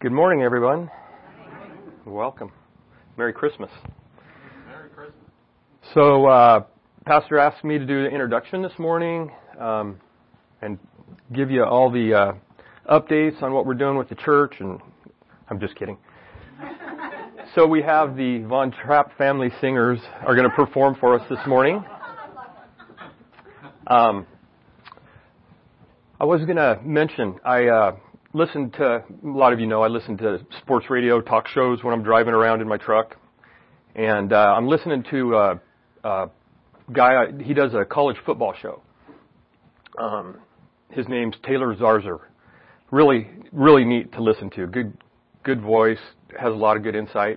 Good morning, everyone. Welcome. Merry Christmas. Merry Christmas. So, Pastor asked me to do the introduction this morning and give you all the updates on what we're doing with the church, and I'm just kidding. So we have the Von Trapp family singers are going to perform for us this morning. I was going to mention, I listen to, a lot of you know, I listen to sports radio talk shows when I'm driving around in my truck. And I'm listening to a guy, he does a college football show. His name's Taylor Zarzour. Really, really neat to listen to. Good voice, has a lot of good insight.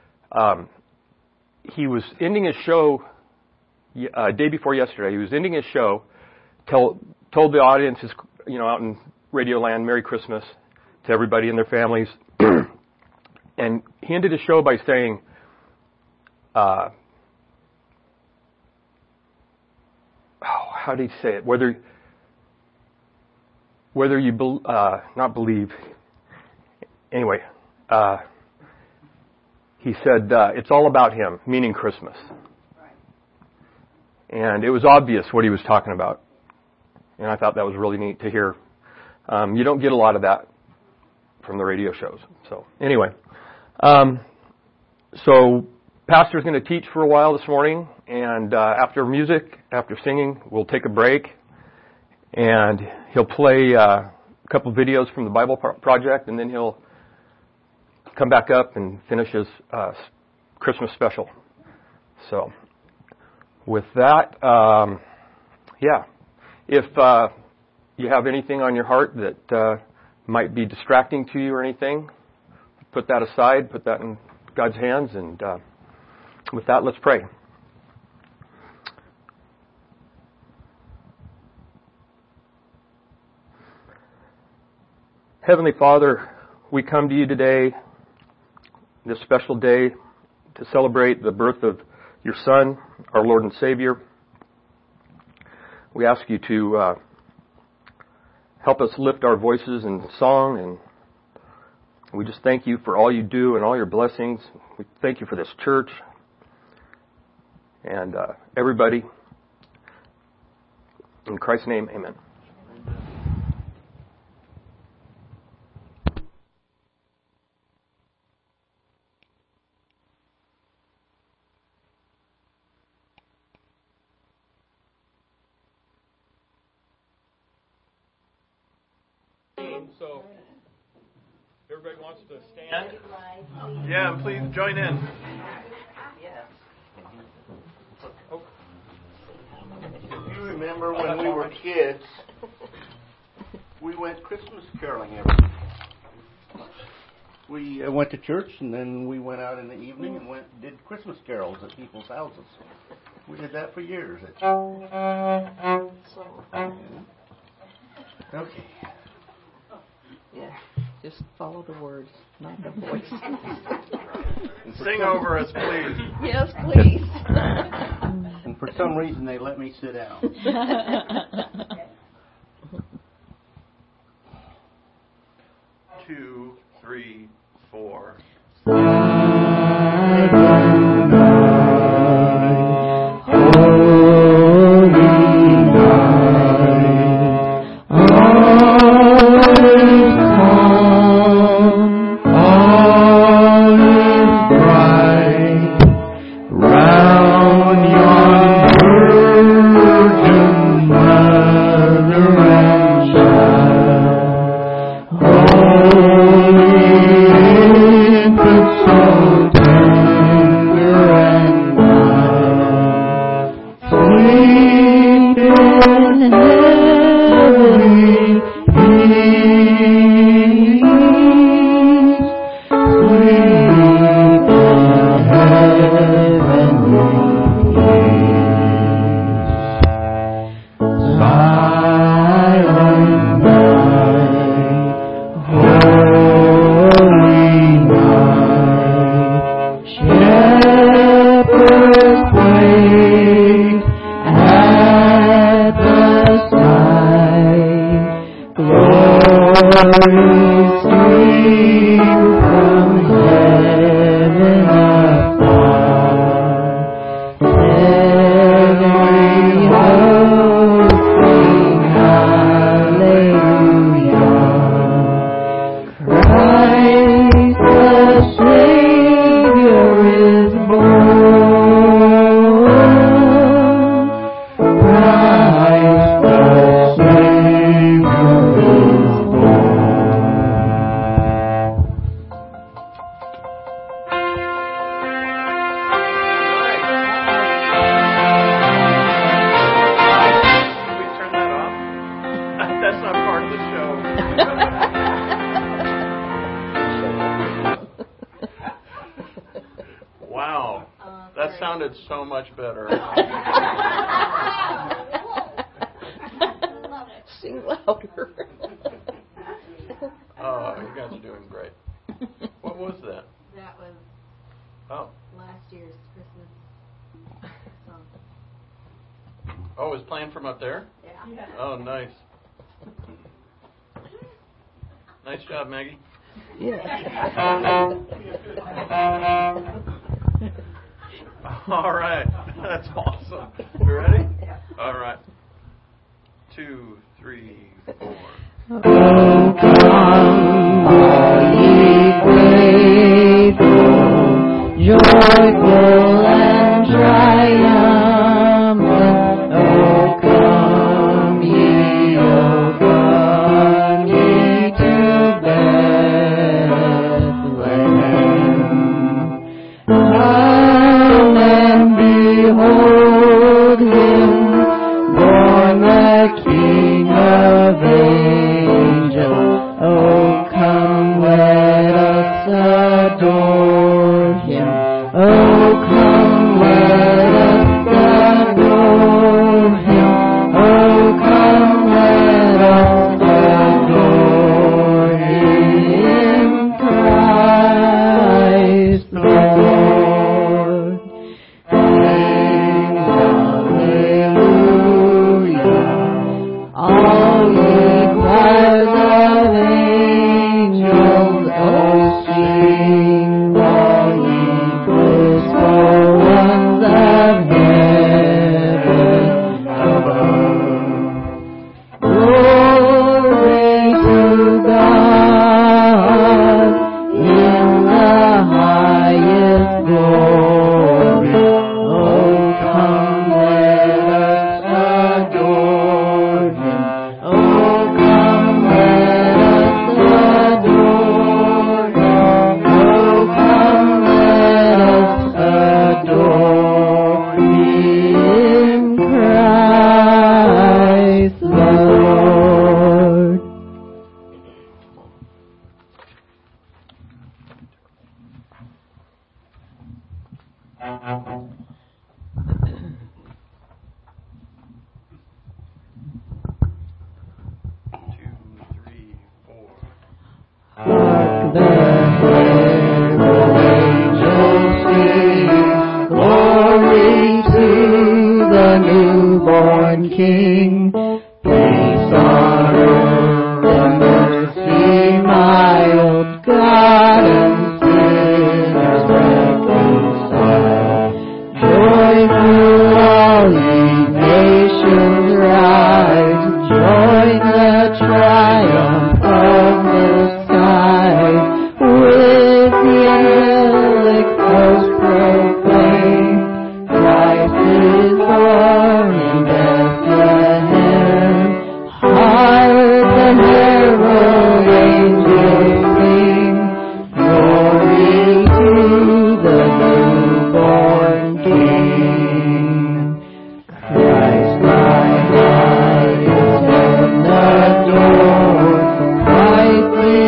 He was ending his show day before yesterday. He was ending his show, told the audience, out in Radio Land, Merry Christmas to everybody and their families. And he ended his show by saying, how did he say it? Whether you not believe. Anyway, he said it's all about him, meaning Christmas. And it was obvious what he was talking about. And I thought that was really neat to hear. You don't get a lot of that from the radio shows. So anyway, so Pastor's going to teach for a while this morning, and after music, after singing, we'll take a break, and he'll play a couple videos from the Bible Project, and then he'll come back up and finish his Christmas special. So with that, if you have anything on your heart that might be distracting to you or anything, put that aside, put that in God's hands, and with that, let's pray. Heavenly Father, we come to you today, this special day, to celebrate the birth of your Son, our Lord and Savior. We ask you to help us lift our voices in song, and we just thank you for all you do and all your blessings. We thank you for this church and everybody. In Christ's name, amen. So, everybody wants to stand? Yeah, please join in. If you remember when we were kids, we went Christmas caroling every day. We went to church, and then we went out in the evening and did Christmas carols at people's houses. We did that for years. Okay. Yeah, just follow the words, not the voice. Sing over us, please. Yes, please. And for some reason, they let me sit down. 2, 3, 4. So tender sounded so much better. Sing louder. Oh, you guys are doing great. What was that? That was last year's Christmas song. Oh, it was playing from up there? Yeah. Oh, nice. Nice job, Maggie. Yeah. All right. That's awesome. You ready? Yeah. All right. 2, 3, 4. Oh, come, all ye faithful, joyful and triumphant. Oh, come ye, to Bethlehem. Come and behold him, born the King of angels. Oh, come, let us adore him. Oh, come, let us adore him. Oh, come, let us adore him, Christ the Lord. Sing hallelujah, all ye choirs of angels, oh sing, all ye blissful ones of heaven above. Glory to God in the highest glory. Oh, come, let us adore him. Oh, come, let us adore him. Oh, come, let us adore him, Christ the Lord. Hark the herald angels sing, glory to the newborn King. Peace on earth and mercy mild, God and sinners reconciled. Joyful all ye nations rise, join the triumph of the skies. With the angelic host proclaim, Christ is born in Bethlehem. Hark the herald angels sing, glory to the newborn King. Christ my highest and adored, Christ the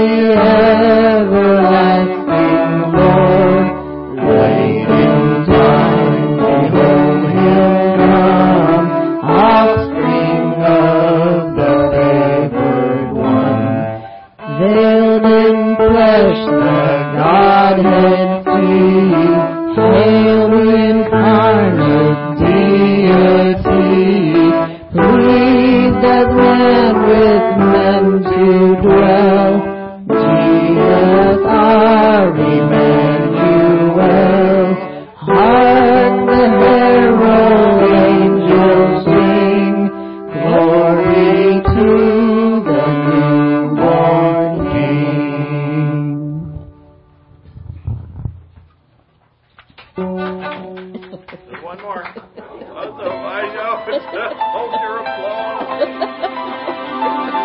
everlasting Lord. Late in time, behold him come, offspring of the favored one. Veiled in flesh, the Godhead see, hail incarnate deity, pleased as man with men to dwell. Jesus our Emmanuel. Hark the herald angels sing, glory to the newborn King. There's one more. Also, I know. Hold your applause.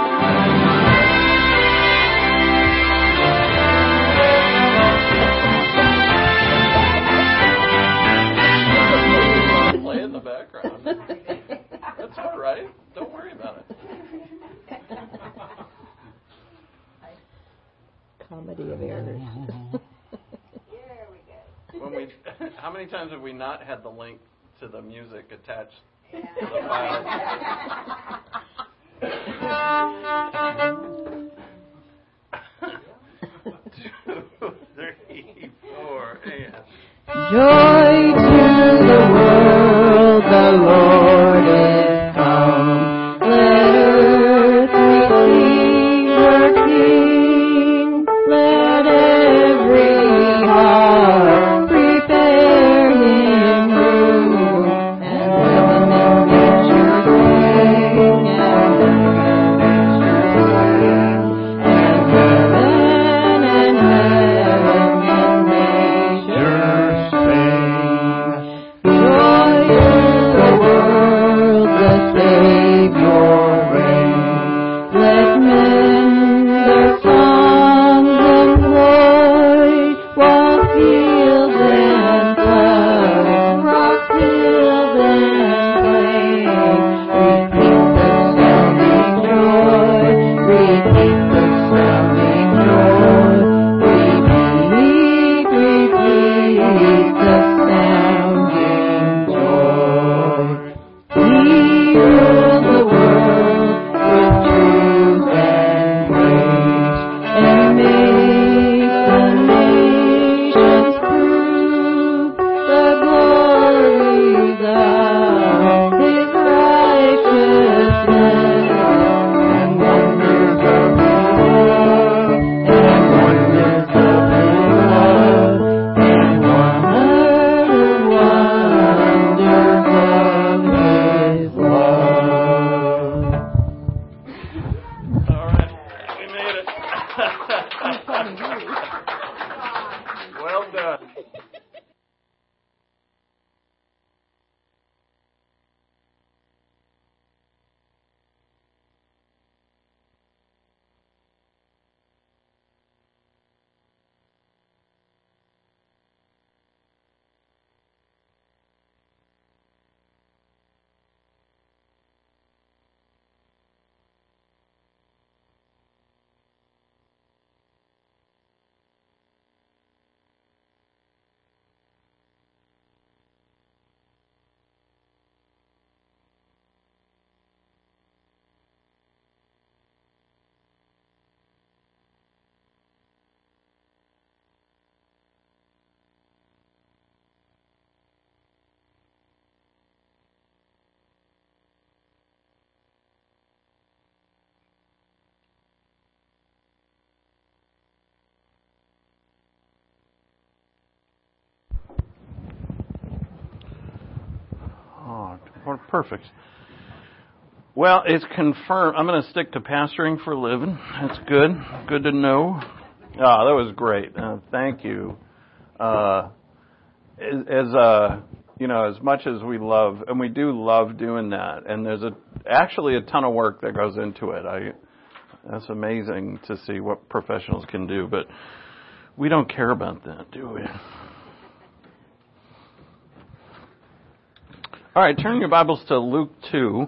Play in the background. That's all right. Don't worry about it. Comedy of errors. When how many times have we not had the link to the music attached to the file? 2, 3, 4, and... Joy to the world, the Lord is come. Let earth receive her King. Let every heart prepare him room. And heaven and nature sing, and heaven and nature sing. Joy to the world, the Savior reigns. Let men their songs employ, while fields and floods, rocks, hills and plains, repeat the sounding joy, repeat the sounding joy. Repeat the sounding joy. He rules the world with truth and grace, and makes the nations prove the glories of his righteousness, and wonders of his love, and wonders of his love, and wonders of his love. All right, we made it. Well done. Oh, perfect. Well, it's confirmed. I'm going to stick to pastoring for a living. That's good. Good to know. Oh, that was great. Thank you. As much as we love, and we do love doing that, and there's actually a ton of work that goes into it. That's amazing to see what professionals can do, but we don't care about that, do we? All right, turn your Bibles to Luke 2.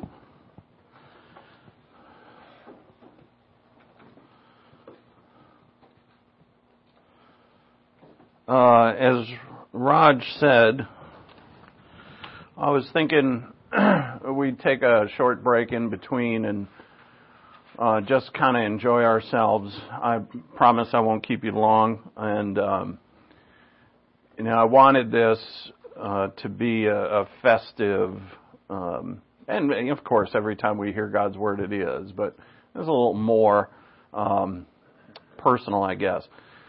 As Raj said, I was thinking we'd take a short break in between and just kind of enjoy ourselves. I promise I won't keep you long. And, I wanted this to be a festive, and of course every time we hear God's Word it is, but there's a little more personal, I guess.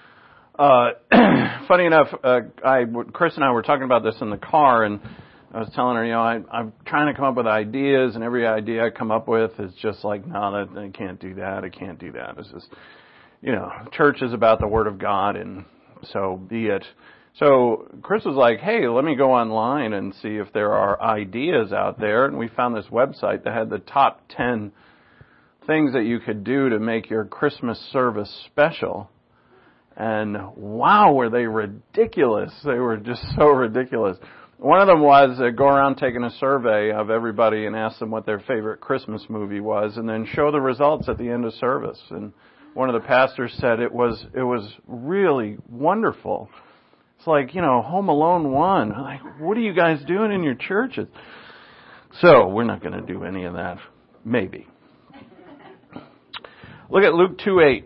Funny enough, Chris and I were talking about this in the car, and I was telling her, I'm trying to come up with ideas, and every idea I come up with is just like, no, I can't do that. I can't do that. It's just, church is about the Word of God, and so be it. So Chris was like, hey, let me go online and see if there are ideas out there, and we found this website that had the top 10 things that you could do to make your Christmas service special. And wow, were they ridiculous. They were just so ridiculous. One of them was go around taking a survey of everybody and ask them what their favorite Christmas movie was, and then show the results at the end of service. And one of the pastors said it was really wonderful. It's like, Home Alone 1. Like, what are you guys doing in your churches? So, we're not going to do any of that. Maybe. Look at Luke 2:8.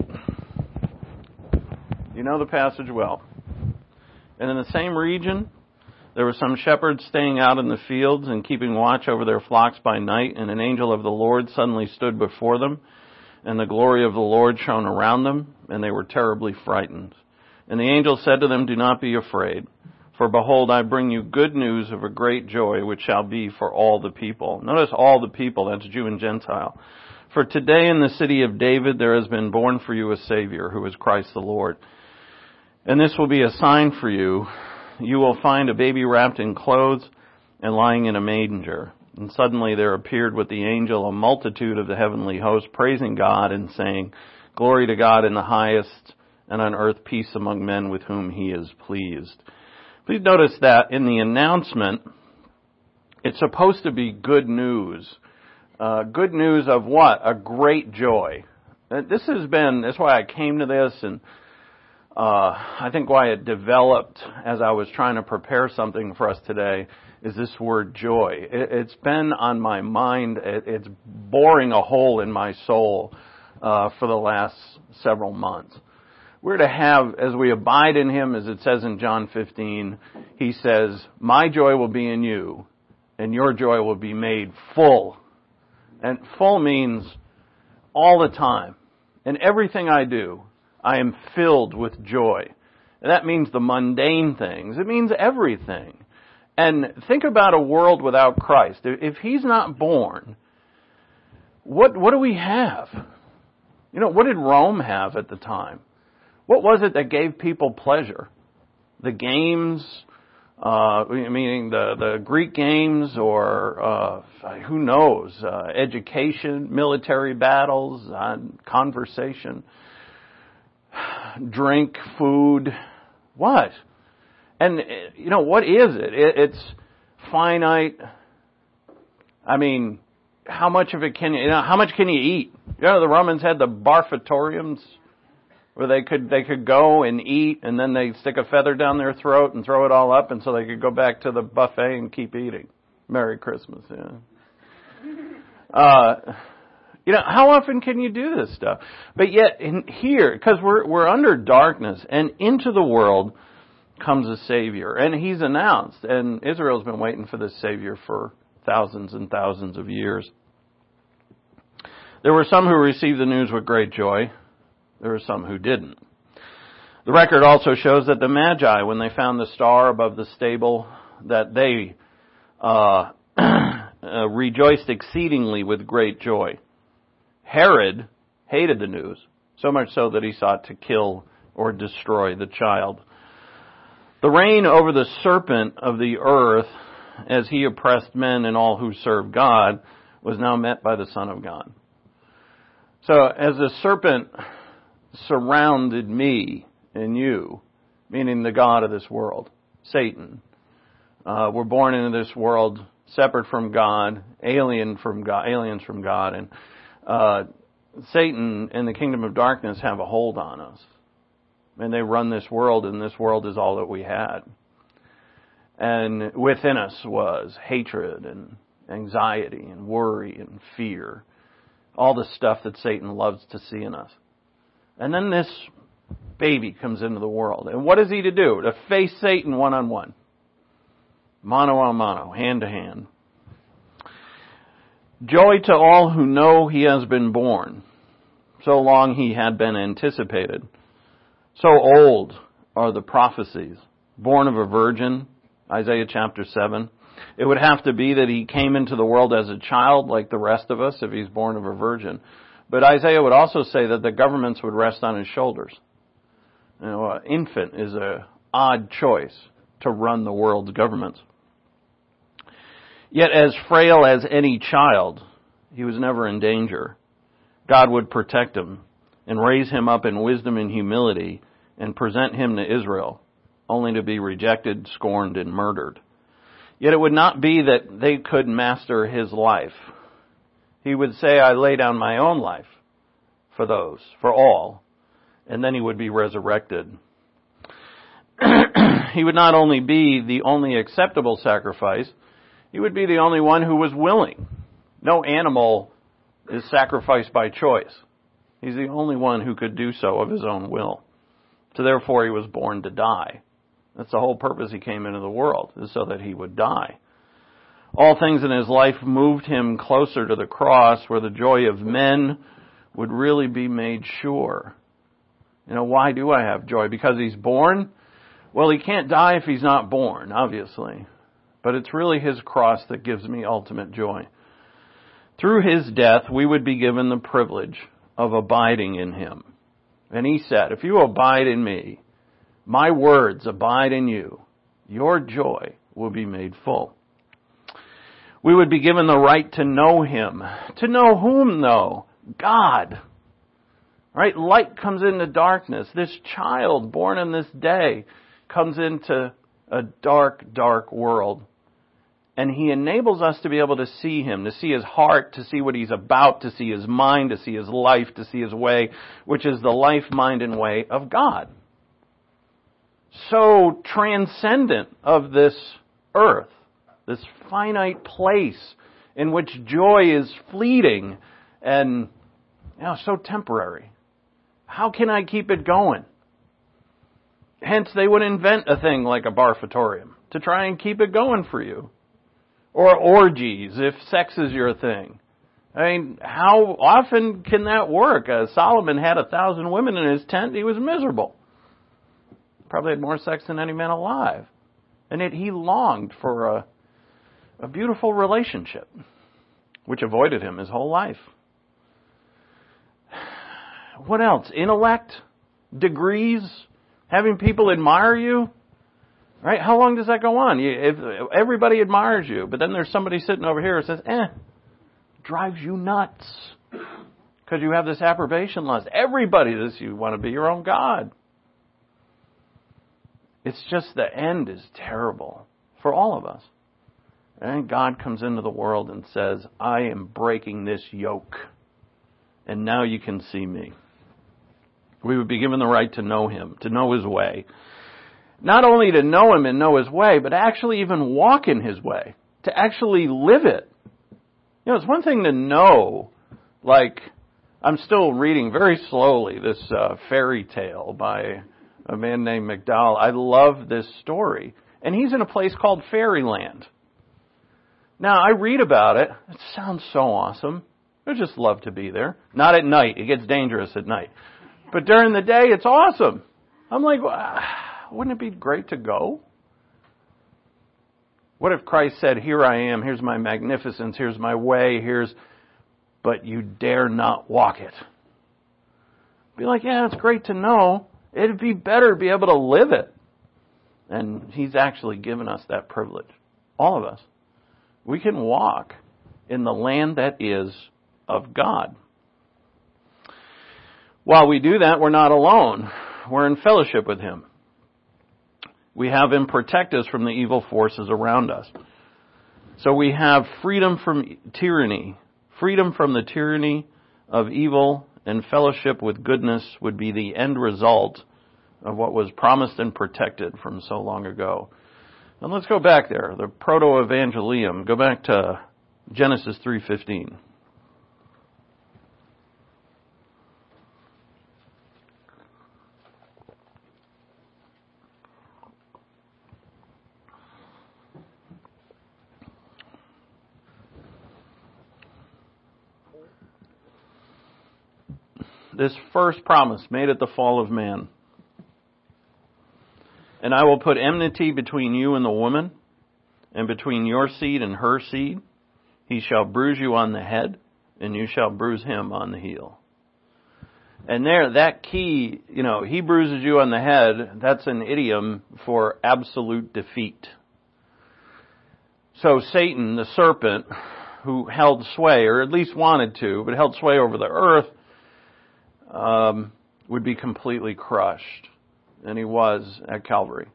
You know the passage well. And in the same region, there were some shepherds staying out in the fields and keeping watch over their flocks by night, and an angel of the Lord suddenly stood before them, and the glory of the Lord shone around them, and they were terribly frightened. And the angel said to them, "Do not be afraid, for behold, I bring you good news of a great joy, which shall be for all the people." Notice all the people, that's Jew and Gentile. "For today in the city of David there has been born for you a Savior, who is Christ the Lord. And this will be a sign for you. You will find a baby wrapped in clothes and lying in a manger." And suddenly there appeared with the angel a multitude of the heavenly host, praising God and saying, "Glory to God in the highest, and on earth peace among men with whom he is pleased." Please notice that in the announcement, it's supposed to be good news. Good news of what? A great joy. That's why I came to this, and I think why it developed as I was trying to prepare something for us today is this word joy. It's been on my mind. It's boring a hole in my soul for the last several months. We're to have, as we abide in Him, as it says in John 15, He says, "My joy will be in you, and your joy will be made full." And full means all the time. In everything I do, I am filled with joy. And that means the mundane things. It means everything. And think about a world without Christ. If He's not born, what do we have? What did Rome have at the time? What was it that gave people pleasure? The games, meaning the Greek games, or who knows, education, military battles, conversation, drink, food, what? And, what is it? It's finite. I mean, how much of it how much can you eat? The Romans had the barfatoriums, where they could go and eat, and then they'd stick a feather down their throat and throw it all up, and so they could go back to the buffet and keep eating. Merry Christmas, how often can you do this stuff? But yet, in here, because we're under darkness, and into the world comes a Savior, and He's announced, and Israel's been waiting for this Savior for thousands and thousands of years. There were some who received the news with great joy. There were some who didn't. The record also shows that the Magi, when they found the star above the stable, that they rejoiced exceedingly with great joy. Herod hated the news, so much so that he sought to kill or destroy the child. The reign over the serpent of the earth, as he oppressed men and all who served God, was now met by the Son of God. So as the serpent surrounded me and you, meaning the god of this world, Satan, we're born into this world separate from God, aliens from God, and Satan and the kingdom of darkness have a hold on us. And they run this world, and this world is all that we had. And within us was hatred and anxiety and worry and fear. All the stuff that Satan loves to see in us. And then this baby comes into the world. And what is he to do? To face Satan one-on-one. Mano a mano, hand to hand. Joy to all who know he has been born. So long he had been anticipated. So old are the prophecies. Born of a virgin, Isaiah chapter 7. It would have to be that he came into the world as a child like the rest of us if he's born of a virgin. But Isaiah would also say that the governments would rest on his shoulders. An infant is an odd choice to run the world's governments. Yet as frail as any child, he was never in danger. God would protect him and raise him up in wisdom and humility and present him to Israel, only to be rejected, scorned, and murdered. Yet it would not be that they could master his life. He would say, I lay down my own life for all, and then he would be resurrected. he would not only be the only acceptable sacrifice, he would be the only one who was willing. No animal is sacrificed by choice. He's the only one who could do so of his own will. So therefore he was born to die. That's the whole purpose he came into the world, is so that he would die. All things in his life moved him closer to the cross, where the joy of men would really be made sure. Why do I have joy? Because he's born? Well, he can't die if he's not born, obviously. But it's really his cross that gives me ultimate joy. Through his death, we would be given the privilege of abiding in him. And he said, if you abide in me, my words abide in you, your joy will be made full. We would be given the right to know him. To know whom, though? God. Right? Light comes into darkness. This child born in this day comes into a dark, dark world. And he enables us to be able to see him, to see his heart, to see what he's about, to see his mind, to see his life, to see his way, which is the life, mind, and way of God. So transcendent of this earth, this finite place in which joy is fleeting and so temporary. How can I keep it going? Hence, they would invent a thing like a barfatorium to try and keep it going for you. Or orgies, if sex is your thing. I mean, how often can that work? Solomon had 1,000 women in his tent. He was miserable. Probably had more sex than any man alive. And yet he longed for a beautiful relationship, which avoided him his whole life. What else? Intellect? Degrees? Having people admire you? Right? How long does that go on? If everybody admires you, but then there's somebody sitting over here who says, drives you nuts. Because you have this approbation lust. Everybody says you want to be your own God. It's just the end is terrible for all of us. And God comes into the world and says, I am breaking this yoke. And now you can see me. We would be given the right to know him, to know his way. Not only to know him and know his way, but actually even walk in his way. To actually live it. It's one thing to know, like, I'm still reading very slowly this fairy tale by a man named McDowell. I love this story. And he's in a place called Fairyland. Now, I read about it. It sounds so awesome. I just love to be there. Not at night. It gets dangerous at night. But during the day, it's awesome. I'm like, wouldn't it be great to go? What if Christ said, here I am, here's my magnificence, here's my way, but you dare not walk it. Be like, yeah, it's great to know. It'd be better to be able to live it. And he's actually given us that privilege. All of us. We can walk in the land that is of God. While we do that, we're not alone. We're in fellowship with him. We have him protect us from the evil forces around us. So we have freedom from tyranny. Freedom from the tyranny of evil and fellowship with goodness would be the end result of what was promised and protected from so long ago. And let's go back there, the proto-evangelium. Go back to Genesis 3:15. This first promise made at the fall of man. And I will put enmity between you and the woman, and between your seed and her seed. He shall bruise you on the head, and you shall bruise him on the heel. And there, that key, he bruises you on the head, that's an idiom for absolute defeat. So Satan, the serpent, who held sway, or at least wanted to, but held sway over the earth, would be completely crushed. And he was at Calvary.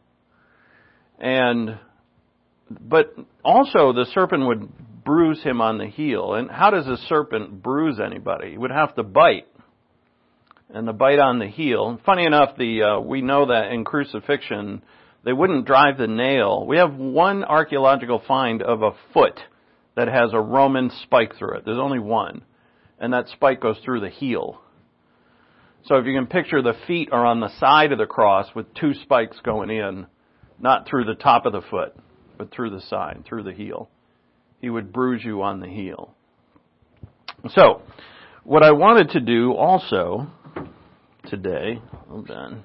But also the serpent would bruise him on the heel. And how does a serpent bruise anybody? He would have to bite. And the bite on the heel. Funny enough, we know that in crucifixion, They wouldn't drive the nail. We have one archaeological find of a foot that has a Roman spike through it. There's only one. And that spike goes through the heel. So if you can picture, the feet are on the side of the cross with two spikes going in, not through the top of the foot, but through the side, through the heel. He would bruise you on the heel. So, what I wanted to do also today, hold on.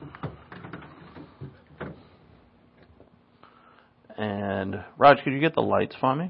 And Raj, could you get the lights for me?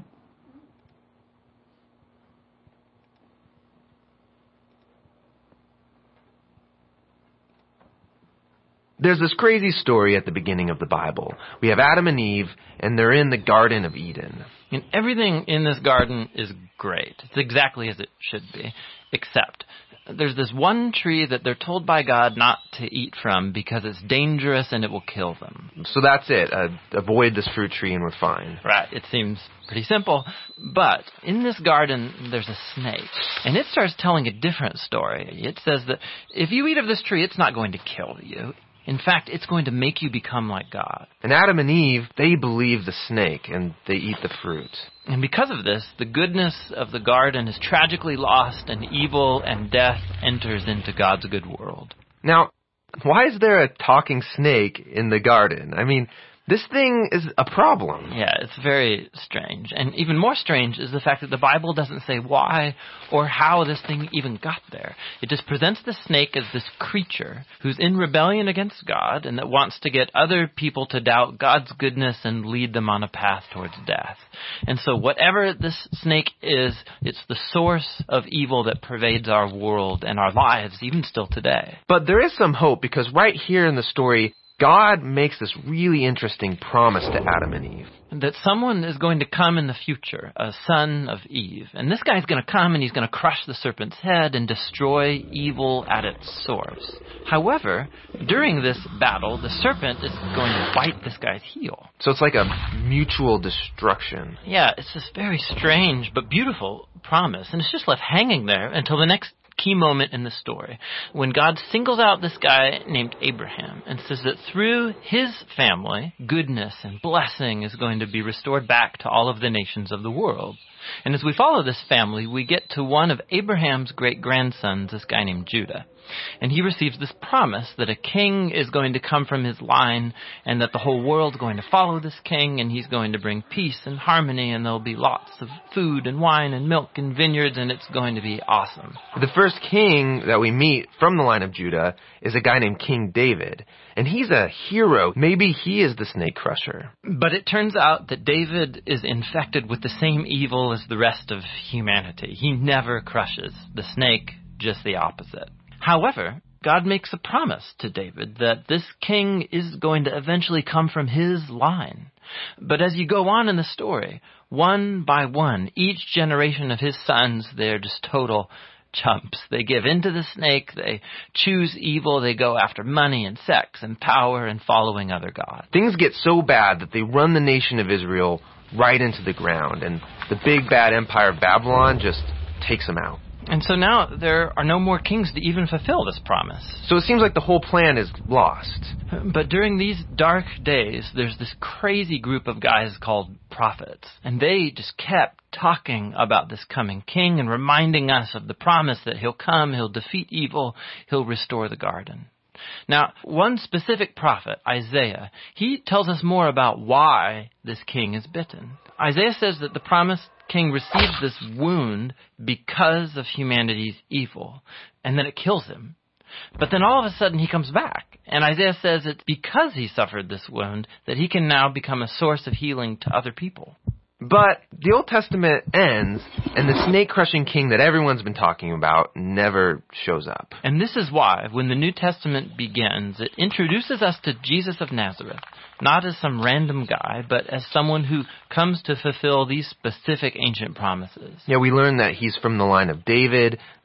There's this crazy story at the beginning of the Bible. We have Adam and Eve, and they're in the Garden of Eden. And everything in this garden is great. It's exactly as it should be, except there's this one tree that they're told by God not to eat from because it's dangerous and it will kill them. So that's it. Avoid this fruit tree and we're fine. Right. It seems pretty simple. But in this garden, there's a snake. And it starts telling a different story. It says that if you eat of this tree, it's not going to kill you. In fact, it's going to make you become like God. And Adam and Eve, they believe the snake, and they eat the fruit. And because of this, the goodness of the garden is tragically lost, and evil and death enters into God's good world. Now, why is there a talking snake in the garden? I mean, this thing is a problem. Yeah, it's very strange. And even more strange is the fact that the Bible doesn't say why or how this thing even got there. It just presents the snake as this creature who's in rebellion against God and that wants to get other people to doubt God's goodness and lead them on a path towards death. And so whatever this snake is, it's the source of evil that pervades our world and our lives, even still today. But there is some hope, because right here in the story, God makes this really interesting promise to Adam and Eve. That someone is going to come in the future, a son of Eve. And this guy's going to come and he's going to crush the serpent's head and destroy evil at its source. However, during this battle, the serpent is going to bite this guy's heel. So it's like a mutual destruction. Yeah, it's this very strange but beautiful promise. And it's just left hanging there until the next key moment in the story, when God singles out this guy named Abraham and says that through his family, goodness and blessing is going to be restored back to all of the nations of the world. And as we follow this family, we get to one of Abraham's great-grandsons, this guy named Judah. And he receives this promise that a king is going to come from his line and that the whole world's going to follow this king and he's going to bring peace and harmony and there'll be lots of food and wine and milk and vineyards and it's going to be awesome. The first king that we meet from the line of Judah is a guy named King David. And he's a hero. Maybe he is the snake crusher. But it turns out that David is infected with the same evil as the rest of humanity. He never crushes the snake, just the opposite. However, God makes a promise to David that this king is going to eventually come from his line. But as you go on in the story, one by one, each generation of his sons, they're just total chumps. They give in to the snake, they choose evil, they go after money and sex and power and following other gods. Things get so bad that they run the nation of Israel right into the ground, and the big bad empire of Babylon just takes them out. And so now there are no more kings to even fulfill this promise. So it seems like the whole plan is lost. But during these dark days, there's this crazy group of guys called prophets. And they just kept talking about this coming king and reminding us of the promise that he'll come, he'll defeat evil, he'll restore the garden. Now, one specific prophet, Isaiah, he tells us more about why this king is bitten. Isaiah says that the promised king receives this wound because of humanity's evil, and then it kills him. But then all of a sudden he comes back, and Isaiah says it's because he suffered this wound that he can now become a source of healing to other people. But the Old Testament ends, and the snake-crushing king that everyone's been talking about never shows up. And this is why, when the New Testament begins, it introduces us to Jesus of Nazareth, not as some random guy, but as someone who comes to fulfill these specific ancient promises. Yeah, we learn that he's from the line of David,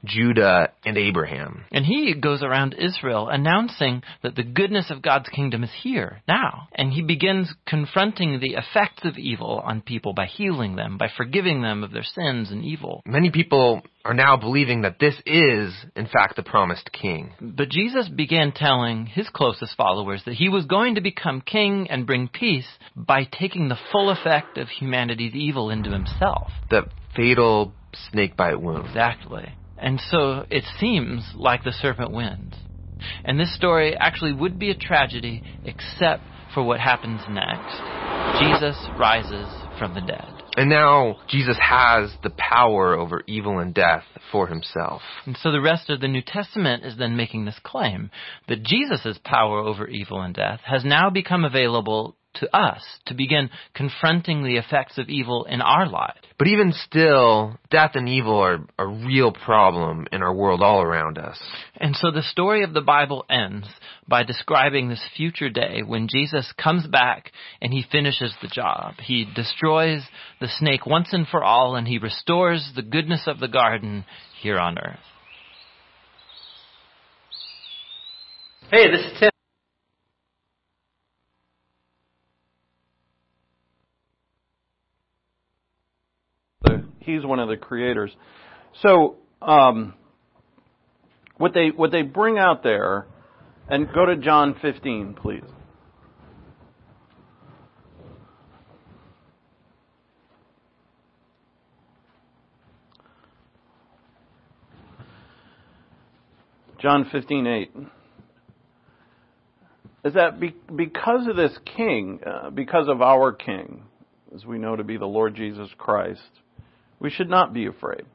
Judah, and Abraham. And he goes around Israel announcing that the goodness of God's kingdom is here, now. And he begins confronting the effects of evil on people by healing them, by forgiving them of their sins and evil. Many people are now believing that this is, in fact, the promised king. But Jesus began telling his closest followers that he was going to become king and bring peace by taking the full effect of humanity's evil into himself. The fatal snake bite wound. Exactly. And so it seems like the serpent wins. And this story actually would be a tragedy except for what happens next. Jesus rises from the dead. And now Jesus has the power over evil and death for himself. And so the rest of the New Testament is then making this claim that Jesus' power over evil and death has now become available to us to begin confronting the effects of evil in our lives. But even still, death and evil are a real problem in our world all around us. And so the story of the Bible ends by describing this future day when Jesus comes back and he finishes the job. He destroys the snake once and for all, and he restores the goodness of the garden here on earth. Hey, this is Tim. He's one of the creators. So what they bring out there, and go to John 15, please. John 15:8. Is that because of this king, because of our king, as we know to be the Lord Jesus Christ, we should not be afraid.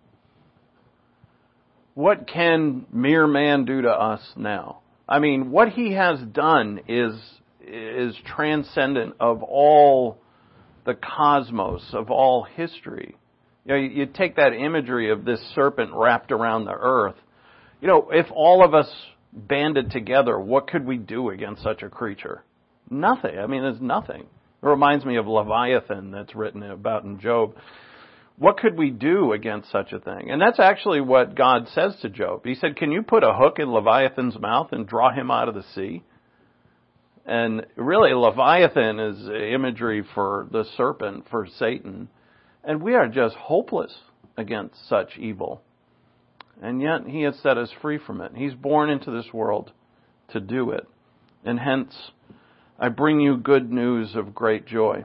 What can mere man do to us now? I mean, what he has done is transcendent of all the cosmos, of all history. You know, you take that imagery of this serpent wrapped around the earth. You know, if all of us banded together, what could we do against such a creature? Nothing. I mean, there's nothing. It reminds me of Leviathan that's written about in Job. What could we do against such a thing? And that's actually what God says to Job. He said, can you put a hook in Leviathan's mouth and draw him out of the sea? And really, Leviathan is imagery for the serpent, for Satan. And we are just hopeless against such evil. And yet, he has set us free from it. He's born into this world to do it. And hence, I bring you good news of great joy.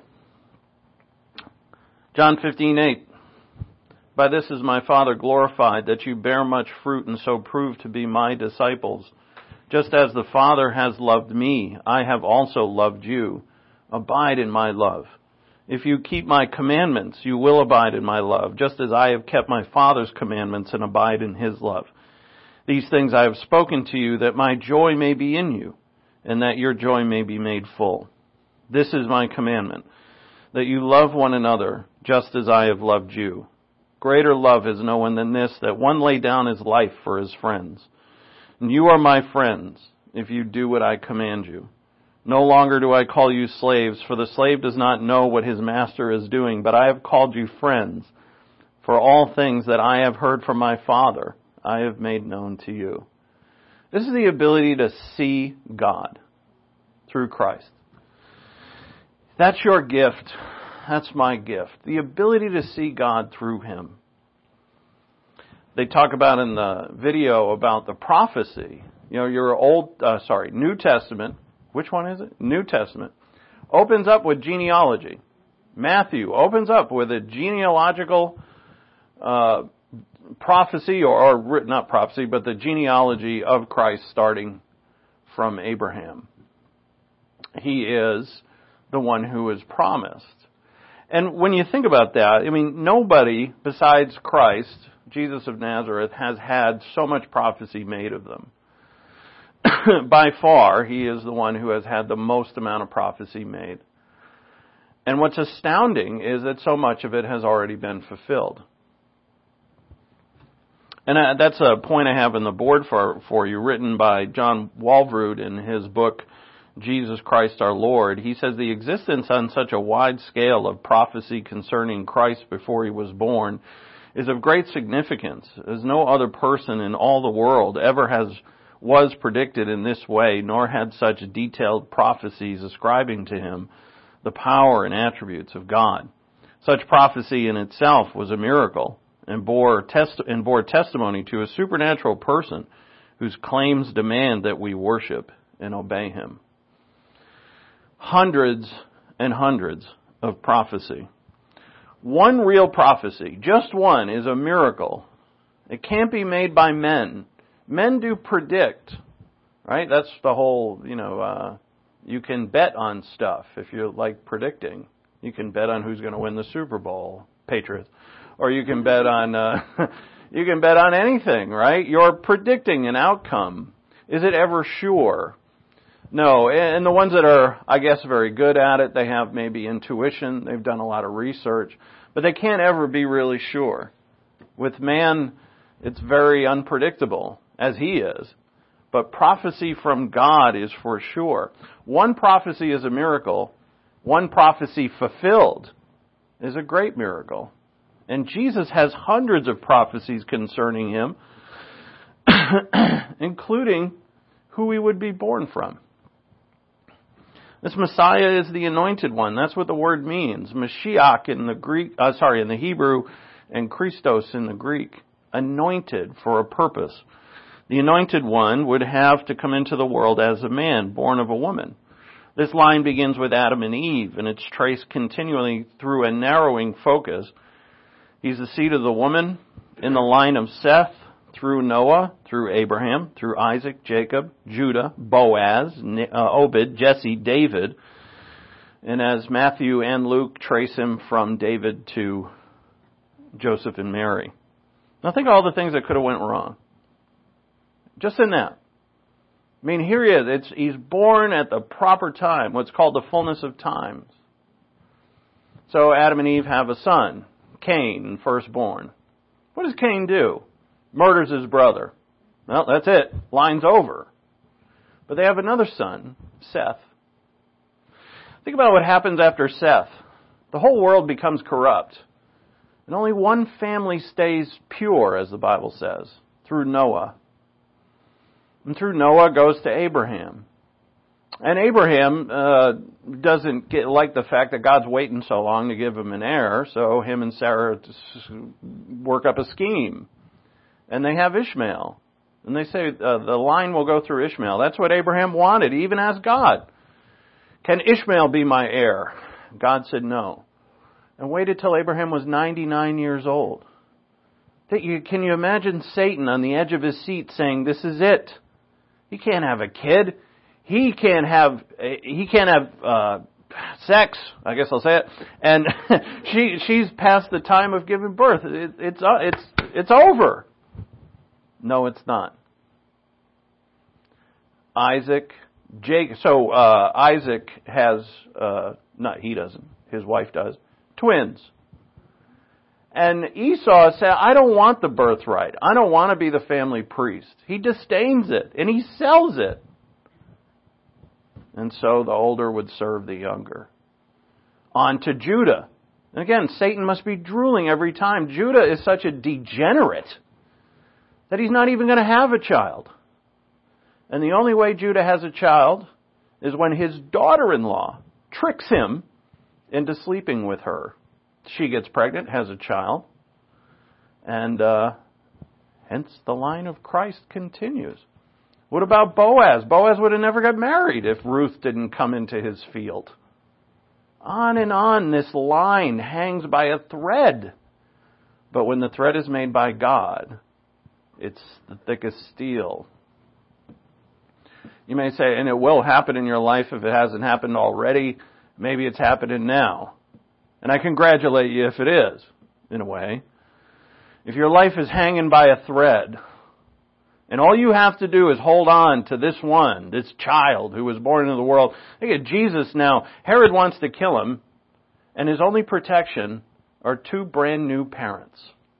John 15:8. By this is my Father glorified, that you bear much fruit and so prove to be my disciples. Just as the Father has loved me, I have also loved you. Abide in my love. If you keep my commandments, you will abide in my love, just as I have kept my Father's commandments and abide in his love. These things I have spoken to you, that my joy may be in you, and that your joy may be made full. This is my commandment, that you love one another, just as I have loved you. Greater love is no one than this, that one lay down his life for his friends. And you are my friends, if you do what I command you. No longer do I call you slaves, for the slave does not know what his master is doing, but I have called you friends. For all things that I have heard from my Father, I have made known to you. This is the ability to see God through Christ. That's your gift. That's my gift. The ability to see God through him. They talk about in the video about the prophecy. You know, your New Testament. Which one is it? New Testament. Opens up with genealogy. Matthew opens up with a genealogical prophecy, or not prophecy, but the genealogy of Christ starting from Abraham. He is the one who is promised. And when you think about that, I mean, nobody besides Christ, Jesus of Nazareth, has had so much prophecy made of them. By far, he is the one who has had the most amount of prophecy made. And what's astounding is that so much of it has already been fulfilled. And that's a point I have in the board for you, written by John Walvoord in his book, Jesus Christ our Lord. He says the existence on such a wide scale of prophecy concerning Christ before he was born is of great significance, as no other person in all the world ever was predicted in this way, nor had such detailed prophecies ascribing to him the power and attributes of God. Such prophecy in itself was a miracle and bore testimony to a supernatural person whose claims demand that we worship and obey him. Hundreds and hundreds of prophecy. One real prophecy, just one, is a miracle. It can't be made by men. Men do predict, right? That's the whole, you can bet on stuff if you like predicting. You can bet on who's going to win the Super Bowl, Patriots. Or you can bet on anything, right? You're predicting an outcome. Is it ever sure? No. And the ones that are, I guess, very good at it, they have maybe intuition, they've done a lot of research, but they can't ever be really sure. With man, it's very unpredictable, as he is. But prophecy from God is for sure. One prophecy is a miracle. One prophecy fulfilled is a great miracle. And Jesus has hundreds of prophecies concerning him, including who he would be born from. This Messiah is the anointed one. That's what the word means. Mashiach in the Hebrew, and Christos in the Greek. Anointed for a purpose. The anointed one would have to come into the world as a man, born of a woman. This line begins with Adam and Eve, and it's traced continually through a narrowing focus. He's the seed of the woman in the line of Seth, through Noah, through Abraham, through Isaac, Jacob, Judah, Boaz, Obed, Jesse, David. And as Matthew and Luke trace him from David to Joseph and Mary. Now think of all the things that could have went wrong. Just in that. I mean, here he is. He's born at the proper time, what's called the fullness of times. So Adam and Eve have a son, Cain, firstborn. What does Cain do? Murders his brother. Well, that's it. Line's over. But they have another son, Seth. Think about what happens after Seth. The whole world becomes corrupt. And only one family stays pure, as the Bible says, through Noah. And through Noah goes to Abraham. And Abraham doesn't like the fact that God's waiting so long to give him an heir, so him and Sarah work up a scheme. And they have Ishmael. And they say the line will go through Ishmael. That's what Abraham wanted. He even asked God, can Ishmael be my heir? God said no. And waited till Abraham was 99 years old. Can you imagine Satan on the edge of his seat saying, this is it? He can't have a kid. He can't have sex, I guess I'll say it. And she's past the time of giving birth. It's over. No, it's not. Isaac has, not he doesn't, his wife does, twins. And Esau said, I don't want the birthright. I don't want to be the family priest. He disdains it, and he sells it. And so the older would serve the younger. On to Judah. And again, Satan must be drooling every time. Judah is such a degenerate that he's not even going to have a child. And the only way Judah has a child is when his daughter-in-law tricks him into sleeping with her. She gets pregnant, has a child, and hence the line of Christ continues. What about Boaz? Boaz would have never got married if Ruth didn't come into his field. On and on, this line hangs by a thread. But when the thread is made by God, it's the thickest steel. You may say, and it will happen in your life if it hasn't happened already. Maybe it's happening now. And I congratulate you if it is, in a way. If your life is hanging by a thread, and all you have to do is hold on to this one, this child who was born into the world. Look at Jesus now. Herod wants to kill him, and his only protection are two brand new parents.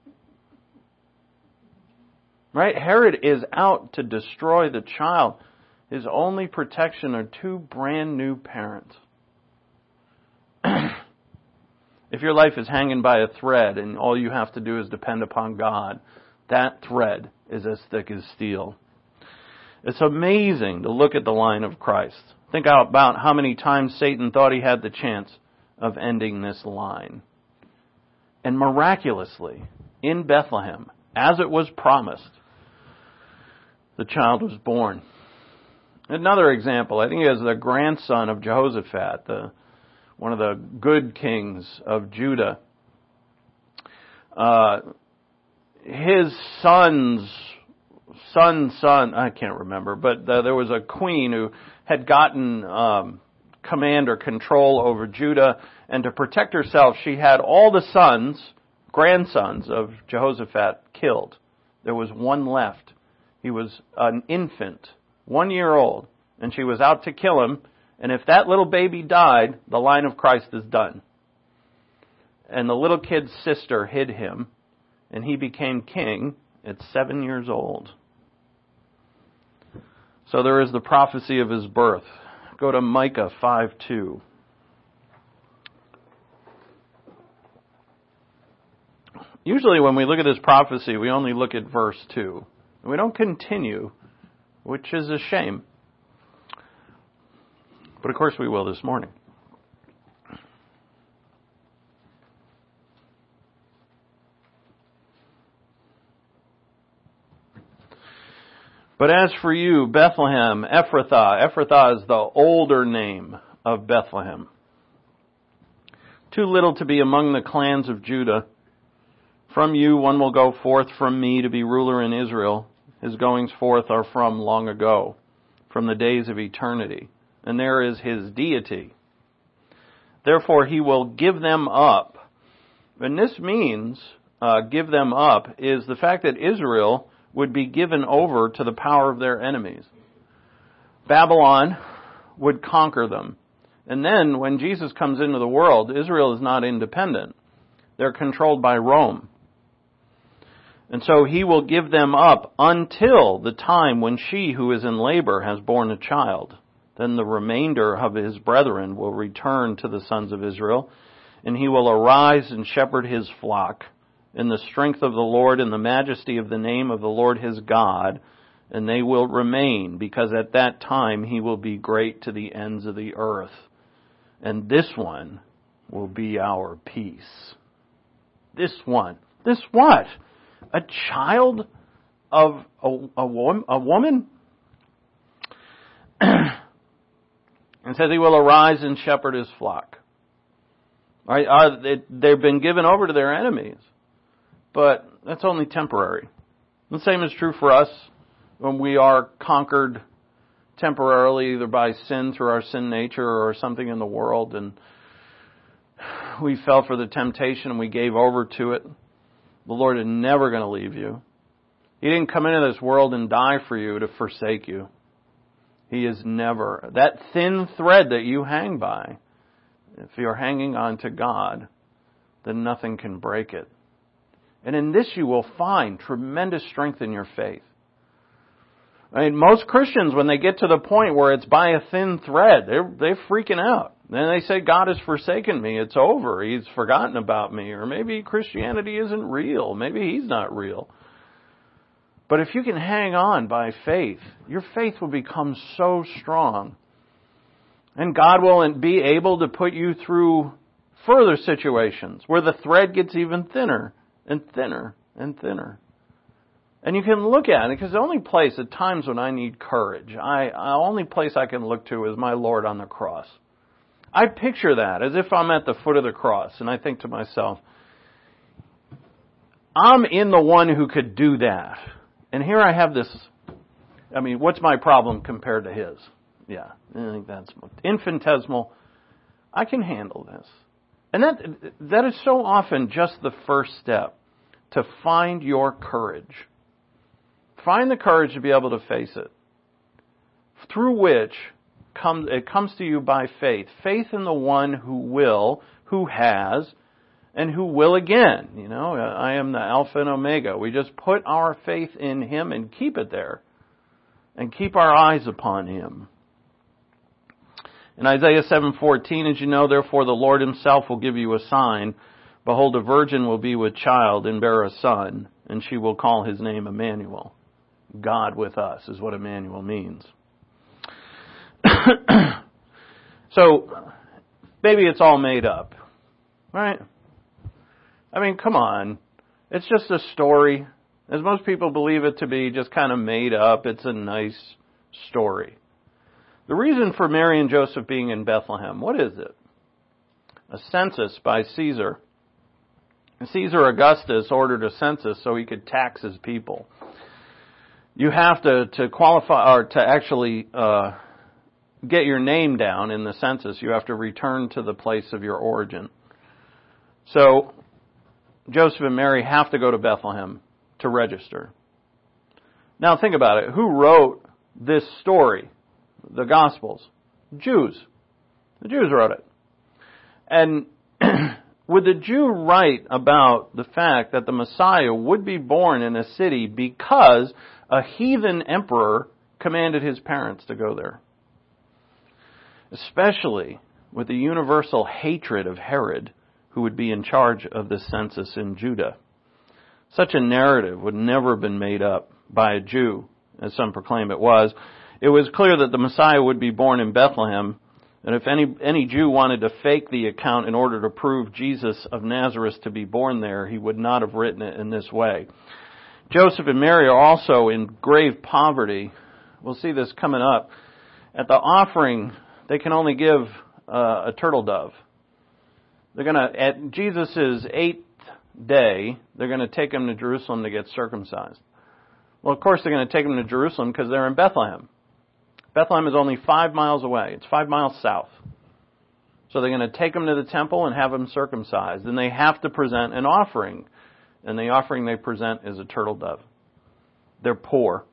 Right? Herod is out to destroy the child. His only protection are two brand new parents. If your life is hanging by a thread and all you have to do is depend upon God, that thread is as thick as steel. It's amazing to look at the line of Christ. Think about how many times Satan thought he had the chance of ending this line. And miraculously, in Bethlehem, as it was promised, the child was born. Another example, I think he was the grandson of Jehoshaphat, one of the good kings of Judah. His son's son, I can't remember, but there was a queen who had gotten command or control over Judah, and to protect herself, she had all the grandsons of Jehoshaphat killed. There was one left. He was an infant, 1 year old, and she was out to kill him, and if that little baby died, the line of Christ is done. And the little kid's sister hid him, and he became king at 7 years old. So there is the prophecy of his birth. Go to Micah 5:2. Usually when we look at this prophecy, we only look at verse 2. We don't continue, which is a shame. But of course we will this morning. But as for you, Bethlehem, Ephrathah is the older name of Bethlehem. Too little to be among the clans of Judah. From you one will go forth from me to be ruler in Israel. His goings forth are from long ago, from the days of eternity. And there is his deity. Therefore he will give them up. And this means, give them up, is the fact that Israel would be given over to the power of their enemies. Babylon would conquer them. And then when Jesus comes into the world, Israel is not independent. They're controlled by Rome. And so he will give them up until the time when she who is in labor has borne a child. Then the remainder of his brethren will return to the sons of Israel, and he will arise and shepherd his flock in the strength of the Lord and the majesty of the name of the Lord his God, and they will remain, because at that time he will be great to the ends of the earth. And this one will be our peace. This one. This what? A child of a woman? And says he will arise and shepherd his flock. They've been given over to their enemies. But that's only temporary. The same is true for us when we are conquered temporarily, either by sin through our sin nature or something in the world, and we fell for the temptation and we gave over to it. The Lord is never going to leave you. He didn't come into this world and die for you to forsake you. He is never. That thin thread that you hang by, if you're hanging on to God, then nothing can break it. And in this you will find tremendous strength in your faith. I mean, most Christians, when they get to the point where it's by a thin thread, they're freaking out. Then they say, God has forsaken me. It's over. He's forgotten about me. Or maybe Christianity isn't real. Maybe He's not real. But if you can hang on by faith, your faith will become so strong. And God will be able to put you through further situations where the thread gets even thinner and thinner and thinner. And you can look at it, because the only place at times when I need courage, the only place I can look to is my Lord on the cross. I picture that as if I'm at the foot of the cross, and I think to myself, I'm in the one who could do that. And here I have this, what's my problem compared to His? Yeah, I think that's infinitesimal. I can handle this. And that is so often just the first step to find your courage. Find the courage to be able to face it. Through which it comes to you by faith. Faith in the one who has, and who will again. I am the Alpha and Omega. We just put our faith in Him and keep it there. And keep our eyes upon Him. In Isaiah 7:14, as you know, therefore the Lord himself will give you a sign. Behold, a virgin will be with child and bear a son, and she will call his name Emmanuel. God with us is what Emmanuel means. So, maybe it's all made up, right? I mean, come on. It's just a story. As most people believe it to be, just kind of made up. It's a nice story. The reason for Mary and Joseph being in Bethlehem, what is it? A census by Caesar. Caesar Augustus ordered a census so he could tax his people. You have to qualify, or to actually get your name down in the census. You have to return to the place of your origin. So, Joseph and Mary have to go to Bethlehem to register. Now think about it. Who wrote this story? The Gospels. Jews. The Jews wrote it. And would the Jew write about the fact that the Messiah would be born in a city because a heathen emperor commanded his parents to go there? Especially with the universal hatred of Herod, who would be in charge of the census in Judah. Such a narrative would never have been made up by a Jew, as some proclaim it was. It was clear that the Messiah would be born in Bethlehem, and if any Jew wanted to fake the account in order to prove Jesus of Nazareth to be born there, he would not have written it in this way. Joseph and Mary are also in grave poverty. We'll see this coming up. At the offering, they can only give a turtle dove. They're going to, at Jesus' 8th day, they're going to take him to Jerusalem to get circumcised. Well, of course they're going to take him to Jerusalem because they're in Bethlehem. Bethlehem is only 5 miles away. It's 5 miles south. So they're going to take him to the temple and have him circumcised. And they have to present an offering. And the offering they present is a turtle dove. They're poor.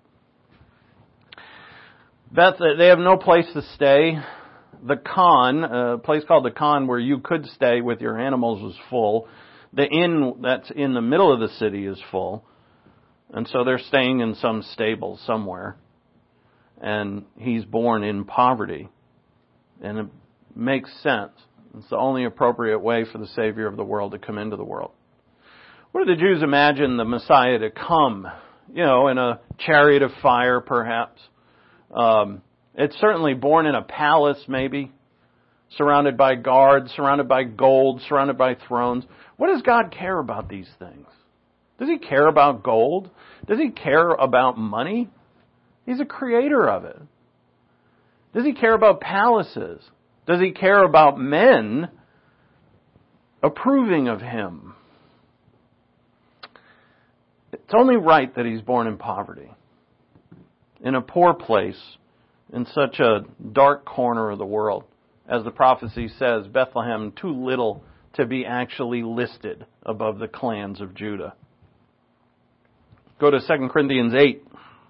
They have no place to stay. The Khan, a place called the Khan where you could stay with your animals, was full. The inn that's in the middle of the city is full. And so they're staying in some stable somewhere. And he's born in poverty. And it makes sense. It's the only appropriate way for the Savior of the world to come into the world. What did the Jews imagine the Messiah to come? You know, in a chariot of fire, perhaps. It's certainly born in a palace, maybe. Surrounded by guards, surrounded by gold, surrounded by thrones. What does God care about these things? Does He care about gold? Does He care about money? He's a creator of it. Does He care about palaces? Does He care about men approving of Him? It's only right that He's born in poverty. In a poor place, in such a dark corner of the world. As the prophecy says, Bethlehem too little to be actually listed above the clans of Judah. Go to 2 Corinthians 8.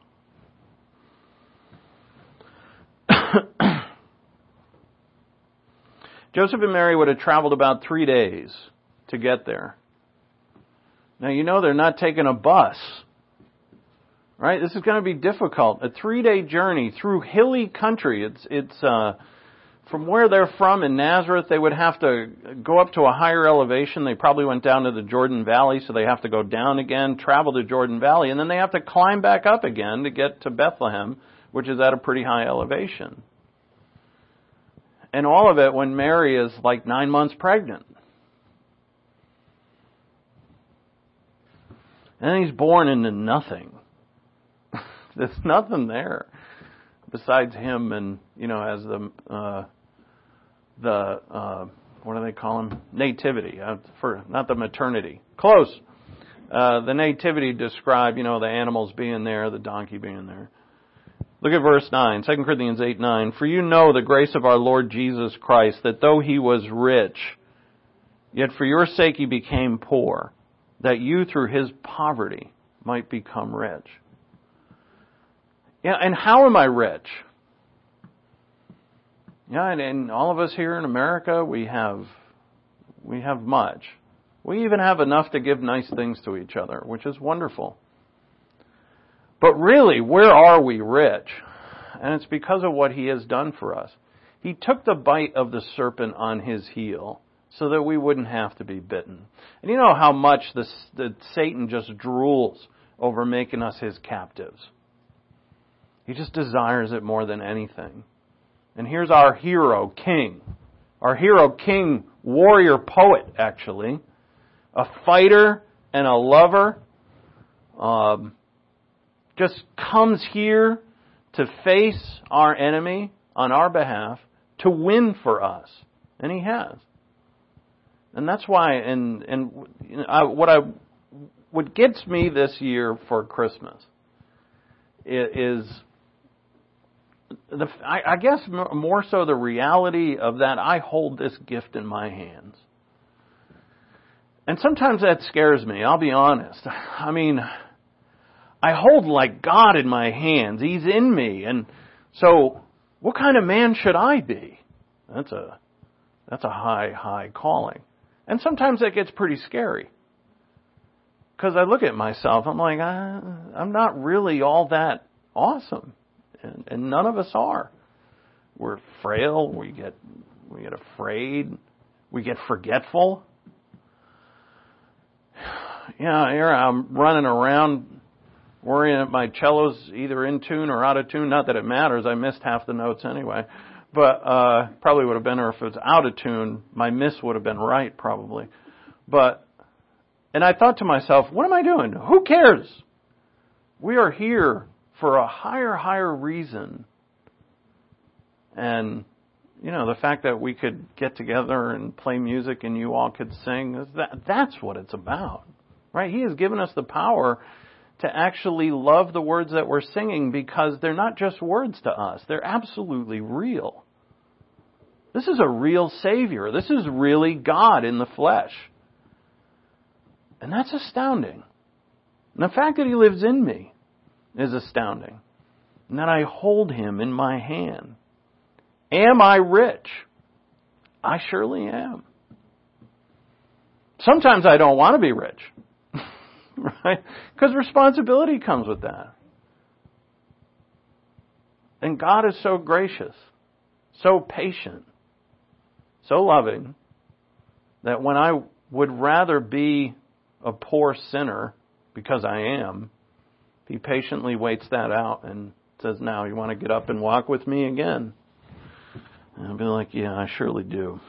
Joseph and Mary would have traveled about 3 days to get there. Now, you know they're not taking a bus. Right? This is going to be difficult. A 3-day journey through hilly country. It's from where they're from in Nazareth, they would have to go up to a higher elevation. They probably went down to the Jordan Valley, so they have to go down again, travel to Jordan Valley, and then they have to climb back up again to get to Bethlehem, which is at a pretty high elevation. And all of it when Mary is like 9 months pregnant. And he's born into nothing. There's nothing there besides him and, you know, as what do they call him? Nativity, not the maternity. Close. The nativity describe, you know, the animals being there, the donkey being there. Look at verse 9, 2 Corinthians 8:9. For you know the grace of our Lord Jesus Christ, that though He was rich, yet for your sake He became poor, that you through His poverty might become rich. Yeah, and how am I rich? Yeah, and all of us here in America, we have much. We even have enough to give nice things to each other, which is wonderful. But really, where are we rich? And it's because of what He has done for us. He took the bite of the serpent on his heel so that we wouldn't have to be bitten. And you know how much that Satan just drools over making us his captives. He just desires it more than anything. And here's our hero, king. Our hero, king, warrior, poet, actually. A fighter and a lover. Just comes here to face our enemy on our behalf, to win for us. And he has. And that's why, what gets me this year for Christmas is, I guess more so the reality of that I hold this gift in my hands. And sometimes that scares me, I'll be honest. I mean, I hold like God in my hands. He's in me. And so, what kind of man should I be? That's a high calling. And sometimes that gets pretty scary. Because I look at myself, I'm like, I'm not really all that awesome. And none of us are. We're frail, we get afraid, we get forgetful. Yeah, here I'm running around worrying if my cello's either in tune or out of tune. Not that it matters, I missed half the notes anyway. But probably would have been, or if it was out of tune, my miss would have been right probably. And I thought to myself, what am I doing? Who cares? We are here for a higher reason. And, you know, the fact that we could get together and play music and you all could sing, that's what it's about. Right? He has given us the power to actually love the words that we're singing because they're not just words to us. They're absolutely real. This is a real Savior. This is really God in the flesh. And that's astounding. And the fact that He lives in me is astounding. And that I hold Him in my hand. Am I rich? I surely am. Sometimes I don't want to be rich. Right? Because responsibility comes with that. And God is so gracious, so patient, so loving, that when I would rather be a poor sinner, because I am, He patiently waits that out and says, now you want to get up and walk with me again? And I'll be like, yeah, I surely do.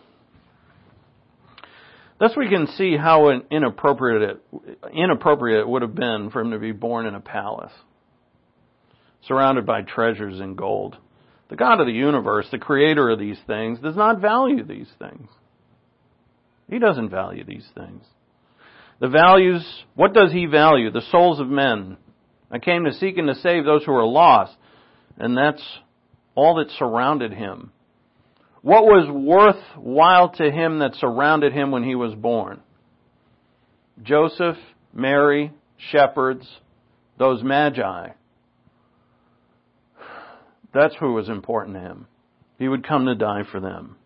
Thus we can see how inappropriate it would have been for Him to be born in a palace, surrounded by treasures and gold. The God of the universe, the creator of these things, does not value these things. He doesn't value these things. What does He value? The souls of men. I came to seek and to save those who are lost. And that's all that surrounded Him. What was worthwhile to Him that surrounded Him when He was born? Joseph, Mary, shepherds, those magi. That's who was important to Him. He would come to die for them.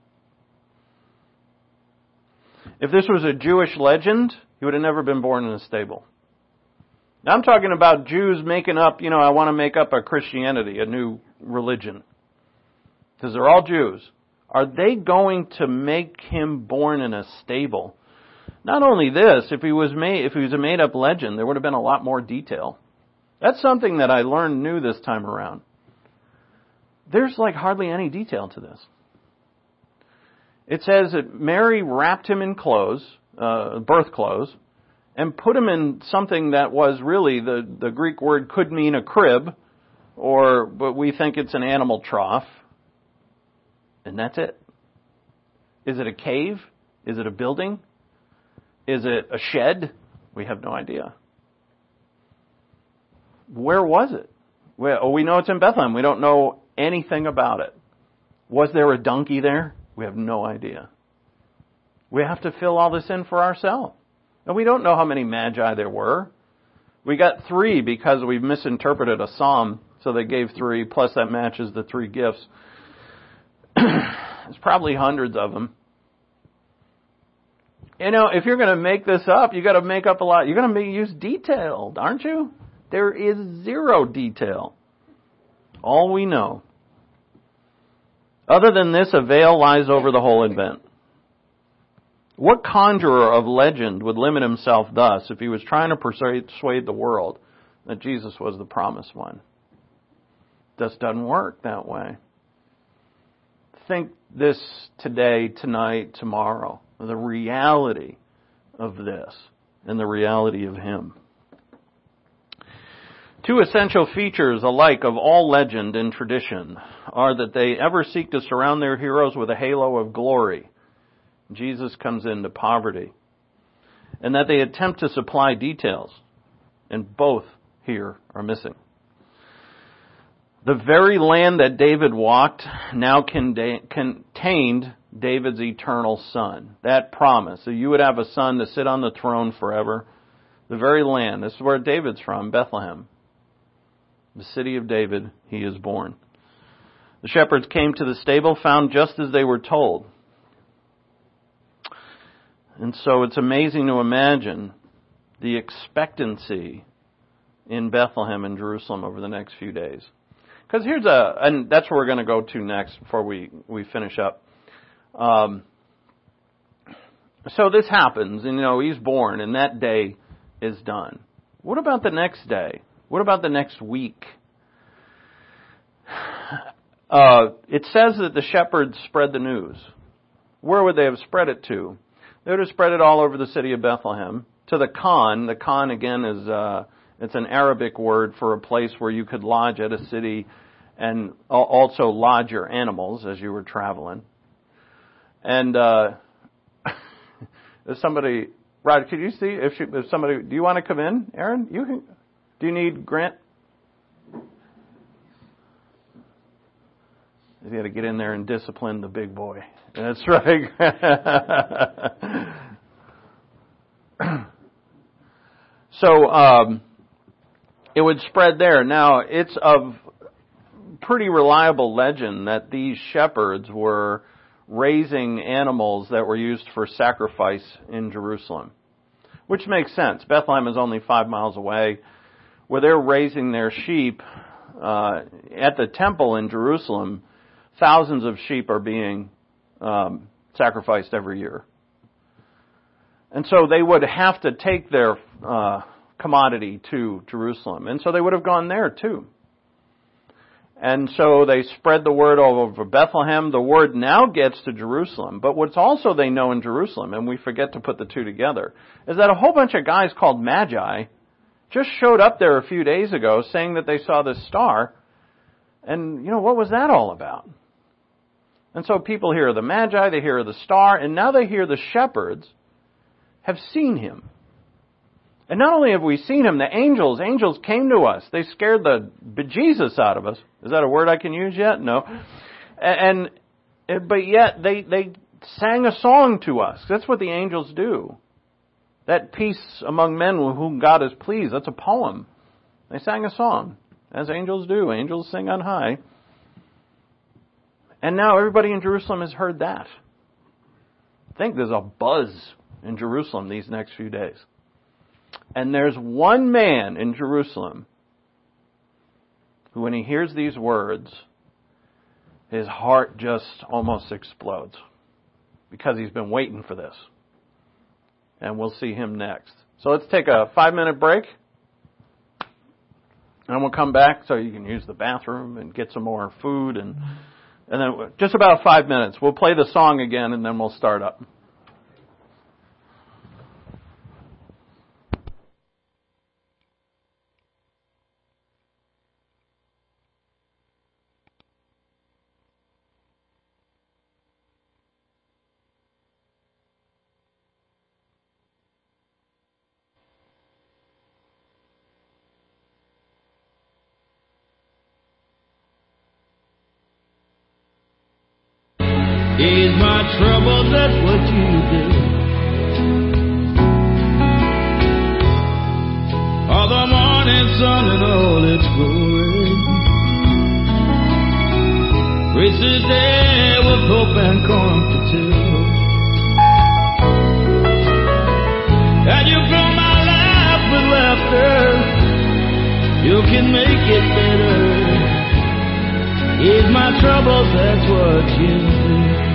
If this was a Jewish legend, He would have never been born in a stable. Now I'm talking about Jews making up, I want to make up a Christianity, a new religion. Because they're all Jews. Are they going to make Him born in a stable? Not only this, if he was a made-up legend, there would have been a lot more detail. That's something that I learned new this time around. There's hardly any detail to this. It says that Mary wrapped Him in clothes, birth clothes, and put Him in something that was really, the Greek word could mean a crib, but we think it's an animal trough. And that's it. Is it a cave? Is it a building? Is it a shed? We have no idea. Where was it? We know it's in Bethlehem. We don't know anything about it. Was there a donkey there? We have no idea. We have to fill all this in for ourselves. And we don't know how many magi there were. We got 3 because we've misinterpreted a psalm, so they gave 3, plus that matches the 3 gifts. There's probably hundreds of them. If you're going to make this up, you got to make up a lot. You're going to use detailed, aren't you? There is 0 detail. All we know. Other than this, a veil lies over the whole event. What conjurer of legend would limit himself thus if he was trying to persuade the world that Jesus was the promised one? This doesn't work that way. Think this today, tonight, tomorrow. The reality of this and the reality of Him. Two essential features alike of all legend and tradition are that they ever seek to surround their heroes with a halo of glory. Jesus comes into poverty. And that they attempt to supply details. And both here are missing. The very land that David walked now contained David's eternal son. That promise that you would have a son to sit on the throne forever. The very land. This is where David's from, Bethlehem. The city of David, he is born. The shepherds came to the stable, found just as they were told. And so it's amazing to imagine the expectancy in Bethlehem and Jerusalem over the next few days. Because and that's where we're going to go to next before we finish up. So this happens, and he's born, and that day is done. What about the next day? What about the next week? It says that the shepherds spread the news. Where would they have spread it to? They would have spread it all over the city of Bethlehem. To the Khan. The Khan, again, is it's an Arabic word for a place where you could lodge at a city and also lodge your animals as you were traveling. And if somebody, Rod, could you see if somebody? Do you want to come in, Aaron? You can. Do you need Grant? You got to get in there and discipline the big boy. That's right. So it would spread there. Now, it's of pretty reliable legend that these shepherds were raising animals that were used for sacrifice in Jerusalem, which makes sense. Bethlehem is only 5 miles away. Where they're raising their sheep at the temple in Jerusalem, thousands of sheep are being sacrificed every year. And so they would have to take their commodity to Jerusalem. And so they would have gone there too. And so they spread the word all over Bethlehem. The word now gets to Jerusalem. But what's also they know in Jerusalem, and we forget to put the two together, is that a whole bunch of guys called Magi just showed up there a few days ago saying that they saw this star. And, what was that all about? And so people hear of the Magi, they hear of the star, and now they hear the shepherds have seen him. And not only have we seen him, the angels came to us. They scared the bejesus out of us. Is that a word I can use yet? No. But yet they sang a song to us. That's what the angels do. That peace among men with whom God is pleased, that's a poem. They sang a song, as angels do. Angels sing on high. And now everybody in Jerusalem has heard that. I think there's a buzz in Jerusalem these next few days. And there's one man in Jerusalem who, when he hears these words, his heart just almost explodes because he's been waiting for this. And we'll see him next. So let's take a 5-minute break. And we'll come back so you can use the bathroom and get some more food. And then just about 5 minutes. We'll play the song again and then we'll start up. Ease my troubles, that's what you do. All the morning sun and all its glory. Grace is there with hope and comfort too. And you fill my life with laughter. You can make it better. Ease my troubles, that's what you do.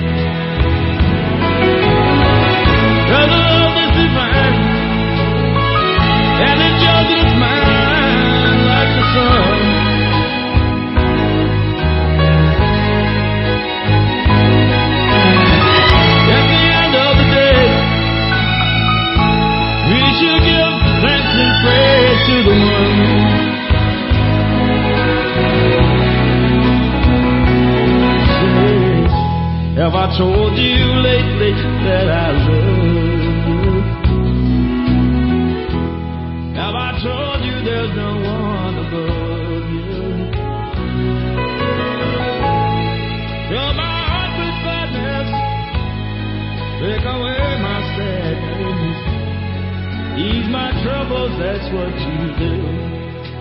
Cause the love is divine, and the joy is mine like the sun. At the end of the day, we should give thanks and praise to the one. Have I told you lately that I love you? Have I told you there's no one above you? Fill my heart with gladness, take away my sadness, ease my troubles, that's what you do.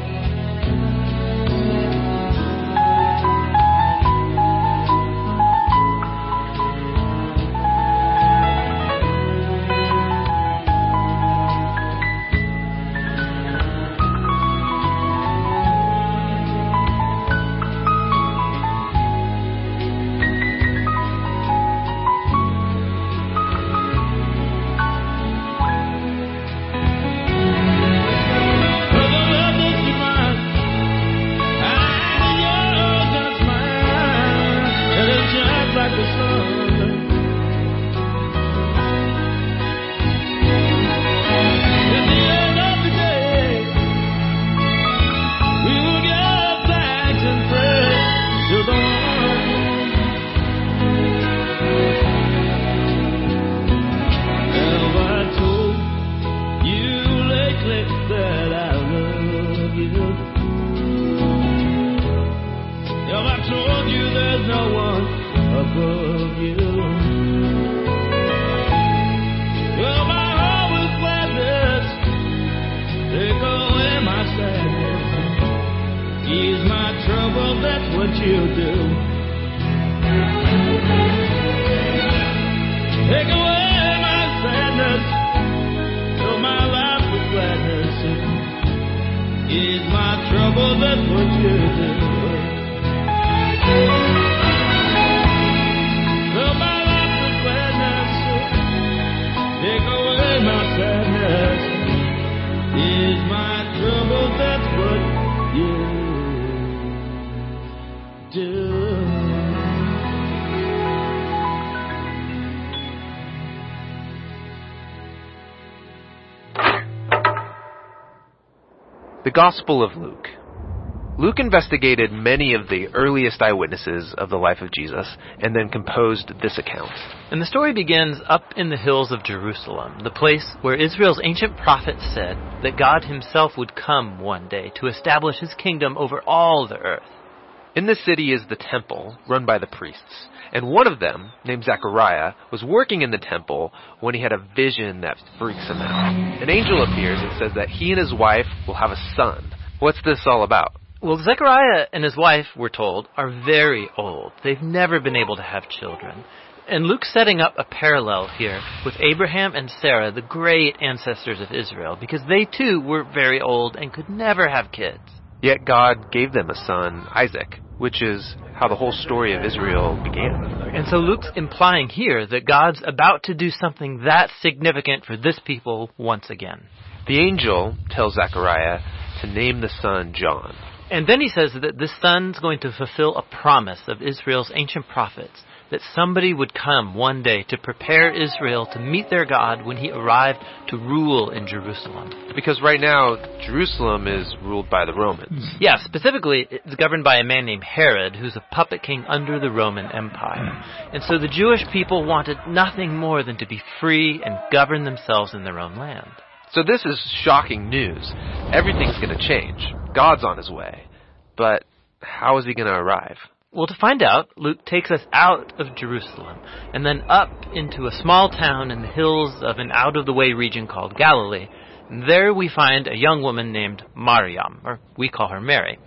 The Gospel of Luke. Luke investigated many of the earliest eyewitnesses of the life of Jesus and then composed this account. And the story begins up in the hills of Jerusalem, the place where Israel's ancient prophets said that God himself would come one day to establish his kingdom over all the earth. In the city is the temple, run by the priests, and one of them, named Zechariah, was working in the temple when he had a vision that freaks him out. An angel appears and says that he and his wife will have a son. What's this all about? Well, Zechariah and his wife, we're told, are very old. They've never been able to have children. And Luke's setting up a parallel here with Abraham and Sarah, the great ancestors of Israel, because they too were very old and could never have kids. Yet God gave them a son, Isaac, which is how the whole story of Israel began. And so Luke's implying here that God's about to do something that significant for this people once again. The angel tells Zechariah to name the son John. And then he says that this son's going to fulfill a promise of Israel's ancient prophets, that somebody would come one day to prepare Israel to meet their God when he arrived to rule in Jerusalem. Because right now, Jerusalem is ruled by the Romans. Yeah, specifically, it's governed by a man named Herod, who's a puppet king under the Roman Empire. And so the Jewish people wanted nothing more than to be free and govern themselves in their own land. So this is shocking news. Everything's going to change. God's on his way. But how is he going to arrive? Well, to find out, Luke takes us out of Jerusalem and then up into a small town in the hills of an out-of-the-way region called Galilee. And there we find a young woman named Mariam, or we call her Mary.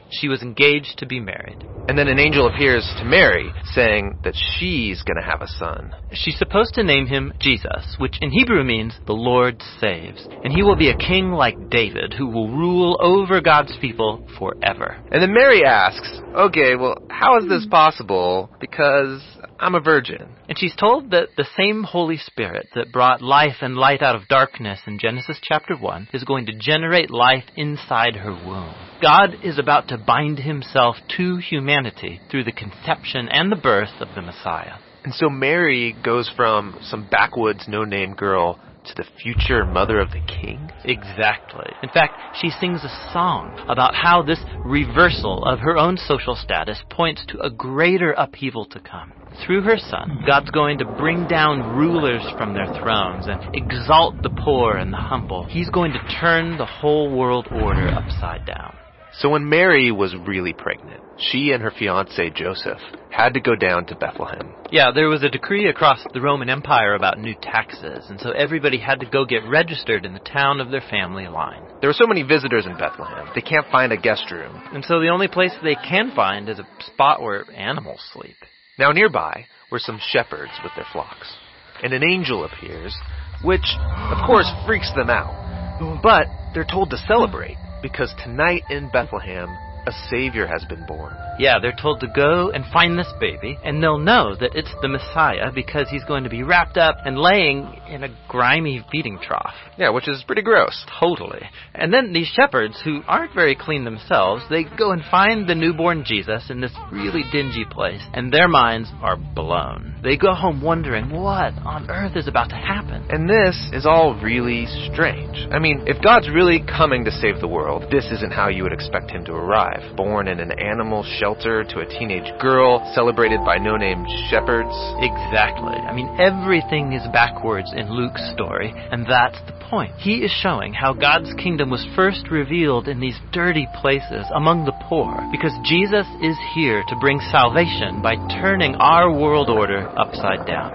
she was engaged to be married. And then an angel appears to Mary, saying that she's going to have a son. She's supposed to name him Jesus, which in Hebrew means the Lord saves. And he will be a king like David, who will rule over God's people forever. And then Mary asks, okay, well, how is this possible? Because I'm a virgin. And she's told that the same Holy Spirit that brought life and light out of darkness in Genesis chapter 1 is going to generate life inside her womb. God is about to bind himself to humanity through the conception and the birth of the Messiah. And so Mary goes from some backwoods no-name girl to the future mother of the king? Exactly. In fact, she sings a song about how this reversal of her own social status points to a greater upheaval to come. Through her son, God's going to bring down rulers from their thrones and exalt the poor and the humble. He's going to turn the whole world order upside down. So when Mary was really pregnant, she and her fiancé Joseph had to go down to Bethlehem. Yeah, there was a decree across the Roman Empire about new taxes, and so everybody had to go get registered in the town of their family line. There were so many visitors in Bethlehem, they can't find a guest room. And so the only place they can find is a spot where animals sleep. Now nearby were some shepherds with their flocks, and an angel appears, which, of course, freaks them out. But they're told to celebrate, because tonight in Bethlehem, a Savior has been born. Yeah, they're told to go and find this baby, and they'll know that it's the Messiah because he's going to be wrapped up and laying in a grimy feeding trough. Yeah, which is pretty gross. Totally. And then these shepherds, who aren't very clean themselves, they go and find the newborn Jesus in this really dingy place, and their minds are blown. They go home wondering what on earth is about to happen. And this is all really strange. I mean, if God's really coming to save the world, this isn't how you would expect him to arrive. Born in an animal shelter to a teenage girl, celebrated by no-name shepherds. Exactly. I mean, everything is backwards in Luke's story, and that's the point. He is showing how God's kingdom was first revealed in these dirty places among the poor, because Jesus is here to bring salvation by turning our world order upside down.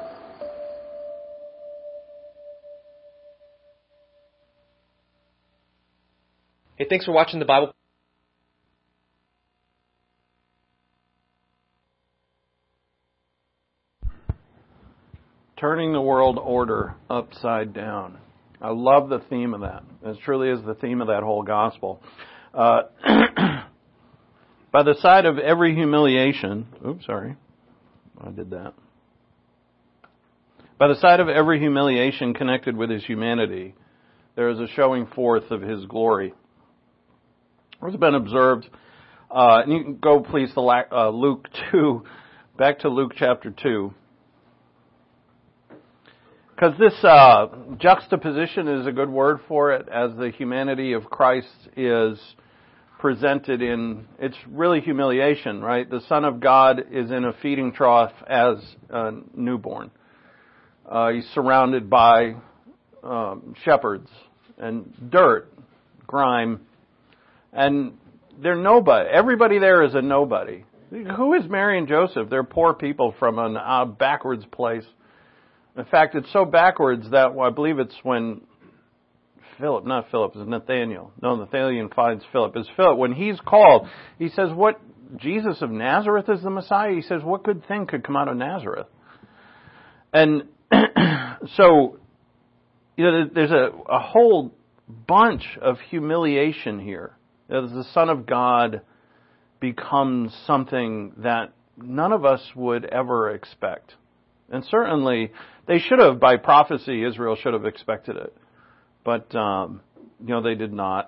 Hey, thanks for watching the Bible. Turning the world order upside down. I love the theme of that. It truly is the theme of that whole gospel. By the side of every humiliation, By the side of every humiliation connected with his humanity, there is a showing forth of his glory. It's been observed, and you can go please to Luke 2, back to Luke chapter 2. Because this juxtaposition is a good word for it, as the humanity of Christ is presented in, it's really humiliation, right? The Son of God is in a feeding trough as a newborn. He's surrounded by shepherds and dirt, grime, and they're nobody. Everybody there is a nobody. Who is Mary and Joseph? They're poor people from a backwards place. In fact, it's so backwards that I believe it's when Nathaniel. No, Nathaniel finds Philip. It's Philip. When he's called, he says, what, Jesus of Nazareth is the Messiah? He says, what good thing could come out of Nazareth? And so, there's a whole bunch of humiliation here. As the Son of God becomes something that none of us would ever expect. And certainly, they should have, by prophecy, Israel should have expected it. But, they did not.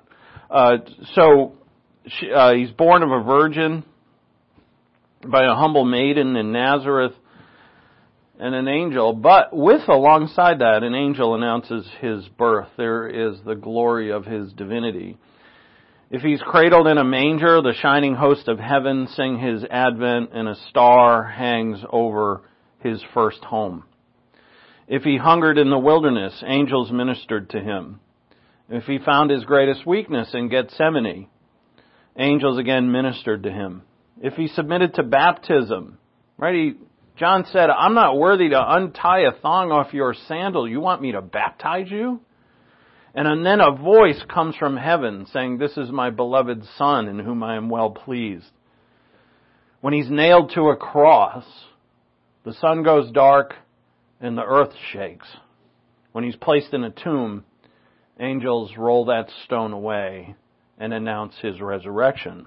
He's born of a virgin by a humble maiden in Nazareth and an angel. But alongside that, an angel announces his birth. There is the glory of his divinity. If he's cradled in a manger, the shining host of heaven sing his advent, and a star hangs over his first home. If he hungered in the wilderness, angels ministered to him. If he found his greatest weakness in Gethsemane, angels again ministered to him. If he submitted to baptism, right? John said, I'm not worthy to untie a thong off your sandal. You want me to baptize you? And then a voice comes from heaven saying, "This is my beloved Son in whom I am well pleased." When he's nailed to a cross, the sun goes dark and the earth shakes. When he's placed in a tomb, angels roll that stone away and announce his resurrection.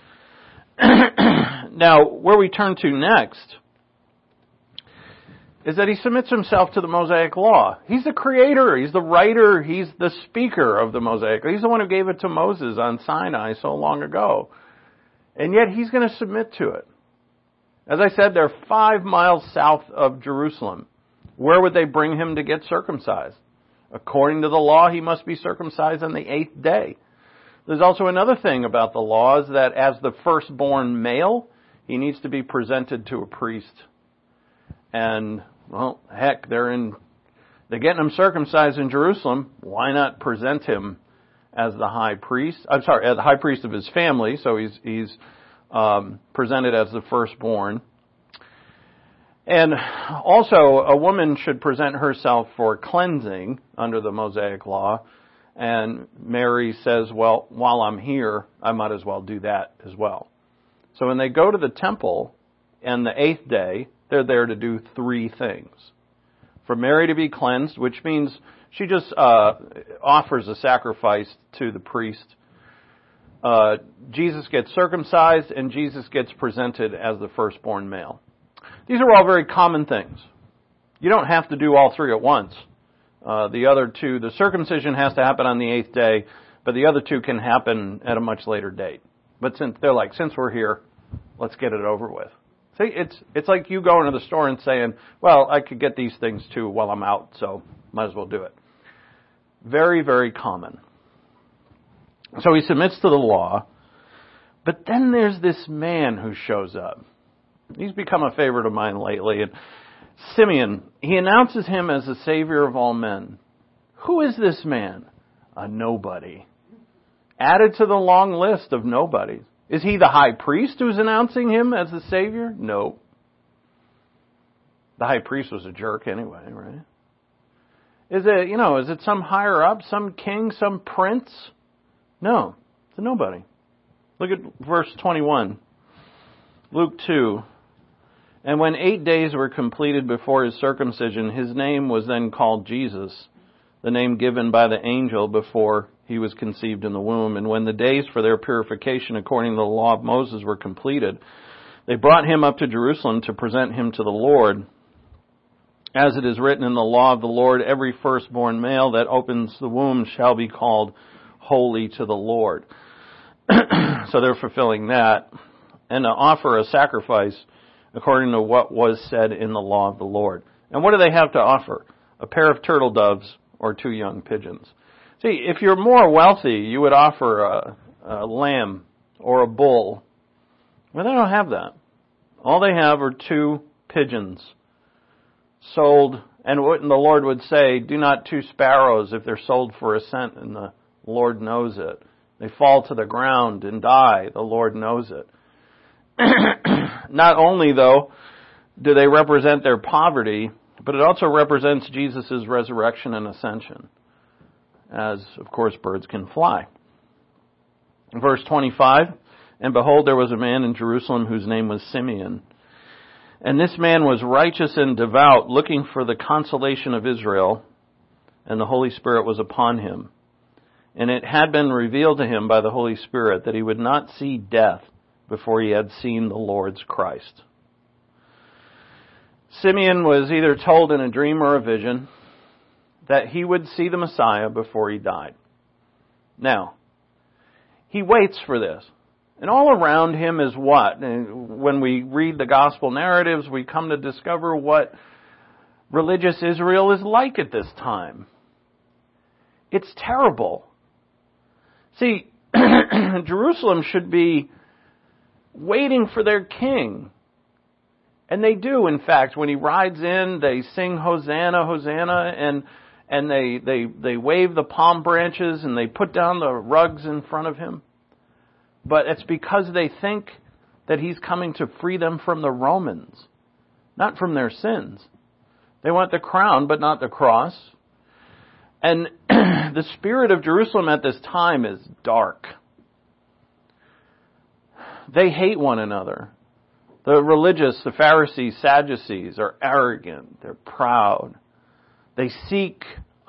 Now, where we turn to next is that he submits himself to the Mosaic Law. He's the creator, he's the writer, he's the speaker of the Mosaic Law. He's the one who gave it to Moses on Sinai so long ago. And yet he's going to submit to it. As I said, they're 5 miles south of Jerusalem. Where would they bring him to get circumcised? According to the law, he must be circumcised on the 8th day. There's also another thing about the law is that as the firstborn male, he needs to be presented to a priest. And, well, heck, they're getting him circumcised in Jerusalem. Why not present him as the high priest? As the high priest of his family, so he's presented as the firstborn. And also, a woman should present herself for cleansing under the Mosaic Law. And Mary says, well, while I'm here, I might as well do that as well. So when they go to the temple on the 8th day, they're there to do 3 things. For Mary to be cleansed, which means she just offers a sacrifice to the priest. Jesus gets circumcised, and Jesus gets presented as the firstborn male. These are all very common things. You don't have to do all 3 at once. The other 2, the circumcision has to happen on the 8th day, but the other 2 can happen at a much later date. But since we're here, let's get it over with. See, it's like you going to the store and saying, well, I could get these things too while I'm out, so might as well do it. Very, very common. So he submits to the law, but then there's this man who shows up. He's become a favorite of mine lately, and Simeon, he announces him as the Savior of all men. Who is this man? A nobody. Added to the long list of nobodies. Is he the high priest who's announcing him as the Savior? No. The high priest was a jerk anyway, right? Is it some higher up, some king, some prince? No, it's a nobody. Look at verse 21. Luke 2. And when 8 days were completed before his circumcision, his name was then called Jesus, the name given by the angel before he was conceived in the womb. And when the days for their purification according to the law of Moses were completed, they brought him up to Jerusalem to present him to the Lord. As it is written in the law of the Lord, every firstborn male that opens the womb shall be called holy to the Lord. So they're fulfilling that. And to offer a sacrifice according to what was said in the law of the Lord. And what do they have to offer? A pair of turtle doves or 2 young pigeons. See, if you're more wealthy, you would offer a lamb or a bull. Well, they don't have that. All they have are 2 pigeons sold. And what the Lord would say, do not 2 sparrows if they're sold for a cent, and the Lord knows it. They fall to the ground and die. The Lord knows it. Not only, though, do they represent their poverty, but it also represents Jesus' resurrection and ascension, as, of course, birds can fly. Verse 25, and behold, there was a man in Jerusalem whose name was Simeon. And this man was righteous and devout, looking for the consolation of Israel, and the Holy Spirit was upon him. And it had been revealed to him by the Holy Spirit that he would not see death before he had seen the Lord's Christ. Simeon was either told in a dream or a vision that he would see the Messiah before he died. Now, he waits for this. And all around him is what? And when we read the gospel narratives, we come to discover what religious Israel is like at this time. It's terrible. See, Jerusalem should be waiting for their king. And they do, in fact. When he rides in, they sing Hosanna, Hosanna, and they wave the palm branches and they put down the rugs in front of him. But it's because they think that he's coming to free them from the Romans, not from their sins. They want the crown, but not the cross. And the spirit of Jerusalem at this time is dark. They hate one another. The religious, the Pharisees, Sadducees are arrogant. They're proud. They seek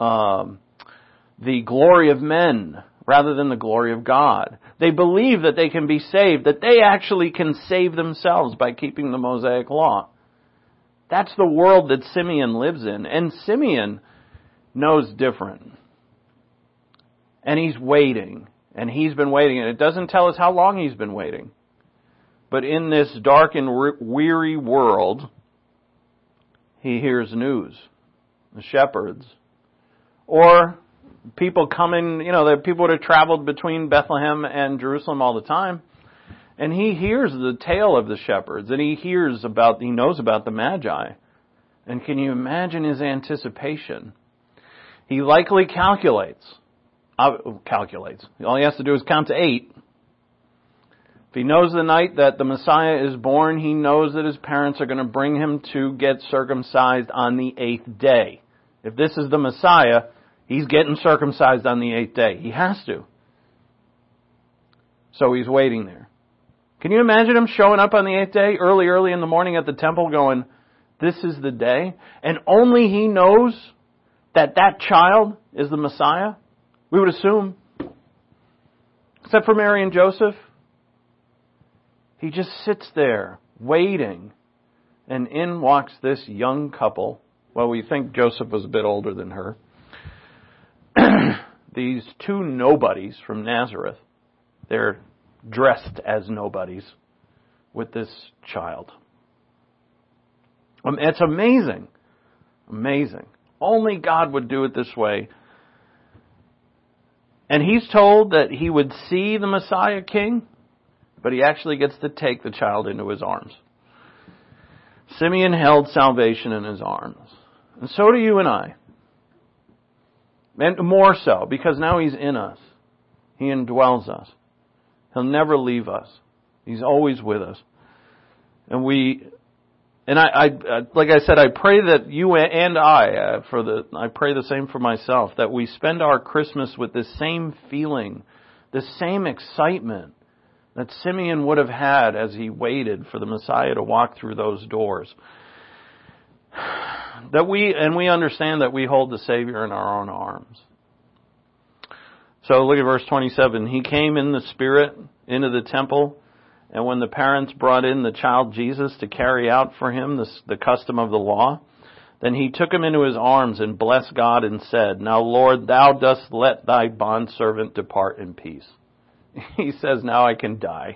the glory of men rather than the glory of God. They believe that they can be saved, that they actually can save themselves by keeping the Mosaic Law. That's the world that Simeon lives in. And Simeon knows different. And he's waiting. And he's been waiting. And it doesn't tell us how long he's been waiting. But in this dark and weary world, he hears news. The shepherds. Or people coming, the people would have traveled between Bethlehem and Jerusalem all the time. And he hears the tale of the shepherds. And he knows about the Magi. And can you imagine his anticipation? He likely calculates. All he has to do is count to 8. If he knows the night that the Messiah is born, he knows that his parents are going to bring him to get circumcised on the 8th day. If this is the Messiah, he's getting circumcised on the 8th day. He has to. So he's waiting there. Can you imagine him showing up on the 8th day, early in the morning at the temple going, this is the day? And only he knows that child is the Messiah? We would assume. Except for Mary and Joseph. He just sits there, waiting. And in walks this young couple. Well, we think Joseph was a bit older than her. These two nobodies from Nazareth. They're dressed as nobodies with this child. It's amazing. Amazing. Only God would do it this way. And he's told that he would see the Messiah King, but he actually gets to take the child into his arms. Simeon held salvation in his arms. And so do you and I. And more so, because now he's in us. He indwells us. He'll never leave us. He's always with us. And I like I said, I pray that you and I pray the same for myself, that we spend our Christmas with the same feeling, the same excitement that Simeon would have had as he waited for the Messiah to walk through those doors. That we understand that we hold the Savior in our own arms. So look at verse 27. He came in the Spirit into the temple, and when the parents brought in the child Jesus to carry out for him the custom of the law, then he took him into his arms and blessed God and said, Now, Lord, thou dost let thy bondservant depart in peace. He says, now I can die.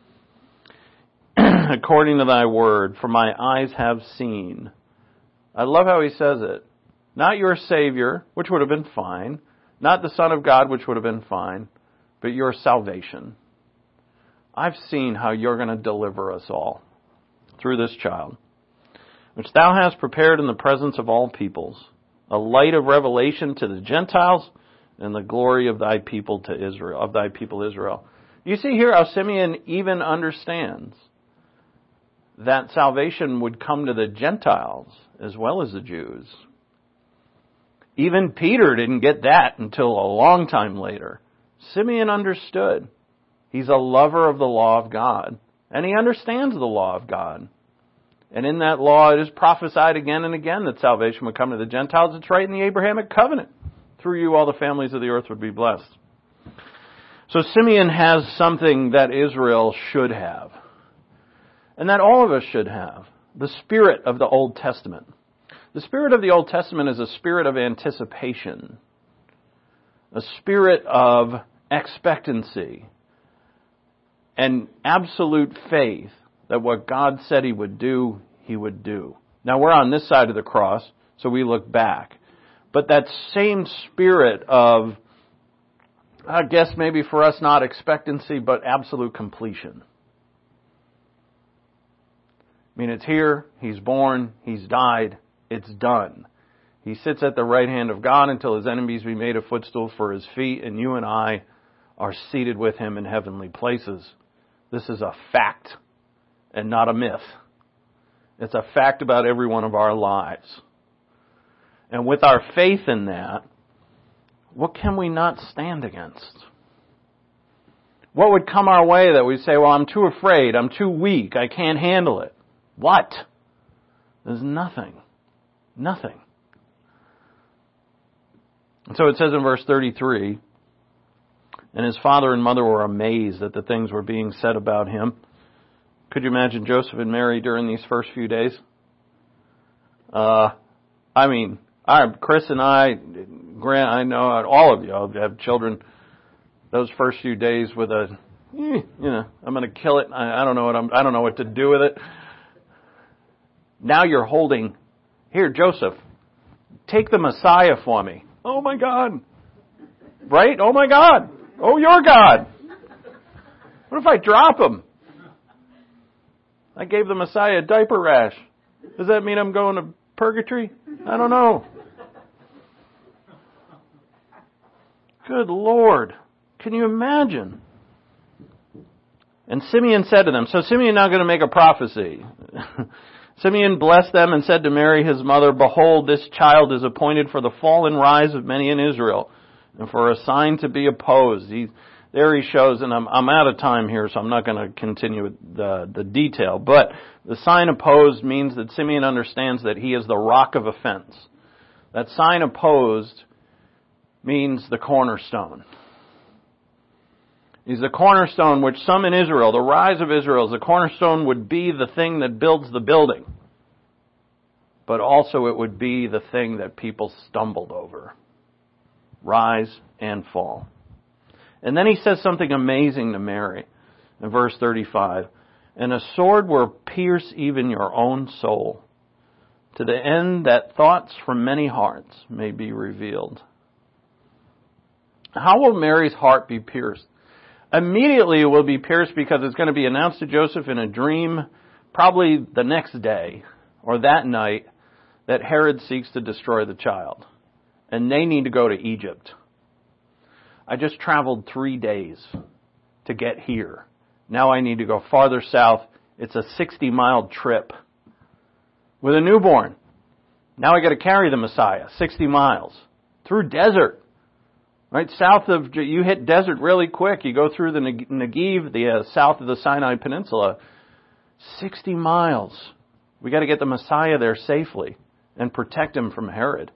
According to thy word, for my eyes have seen. I love how he says it. Not your Savior, which would have been fine. Not the Son of God, which would have been fine. But your salvation. I've seen how you're going to deliver us all through this child, which thou hast prepared in the presence of all peoples, a light of revelation to the Gentiles and the glory of thy people to Israel, of thy people Israel. You see here how Simeon even understands that salvation would come to the Gentiles as well as the Jews. Even Peter didn't get that until a long time later. Simeon understood. He's a lover of the law of God, and he understands the law of God. And in that law, it is prophesied again and again that salvation would come to the Gentiles. It's right in the Abrahamic covenant. Through you, all the families of the earth would be blessed. So Simeon has something that Israel should have, and that all of us should have, the spirit of the Old Testament. The spirit of the Old Testament is a spirit of anticipation, a spirit of expectancy, and absolute faith that what God said he would do, he would do. Now we're on this side of the cross, so we look back. But that same spirit of, I guess maybe for us not expectancy, but absolute completion. I mean, it's here, he's born, he's died, it's done. He sits at the right hand of God until his enemies be made a footstool for his feet, and you and I are seated with him in heavenly places. This is a fact and not a myth. It's a fact about every one of our lives. And with our faith in that, what can we not stand against? What would come our way that we say, well, I'm too afraid, I'm too weak, I can't handle it? What? There's nothing. Nothing. And so it says in verse 33, and his father and mother were amazed that the things were being said about him. Could you imagine Joseph and Mary during these first few days? Chris and Grant, I know all of you have children. Those first few days with I'm going to kill it. I don't know what to do with it. Now you're holding, here, Joseph, take the Messiah for me. Oh my God. Right? Oh my God. Oh, you're God. What if I drop him? I gave the Messiah a diaper rash. Does that mean I'm going to purgatory? I don't know. Good Lord. Can you imagine? And Simeon said to them, so Simeon now going to make a prophecy. Simeon blessed them and said to Mary his mother, behold, this child is appointed for the fall and rise of many in Israel, and for a sign to be opposed. There he shows, and I'm out of time here, so I'm not going to continue with the detail, but the sign opposed means that Simeon understands that he is the rock of offense. That sign opposed means the cornerstone. He's the cornerstone which some in Israel, the rise of Israel, the cornerstone would be the thing that builds the building. But also it would be the thing that people stumbled over. Rise and fall. And then he says something amazing to Mary in verse 35. And a sword will pierce even your own soul, to the end that thoughts from many hearts may be revealed. How will Mary's heart be pierced? Immediately it will be pierced because it's going to be announced to Joseph in a dream, probably the next day or that night, that Herod seeks to destroy the child. And they need to go to Egypt. I just traveled 3 days to get here. Now I need to go farther south. It's a 60-mile trip with a newborn. Now I got to carry the Messiah 60 miles through desert. Right, you hit desert really quick. You go through the Negev, south of the Sinai Peninsula. 60 miles. We got to get the Messiah there safely and protect him from Herod.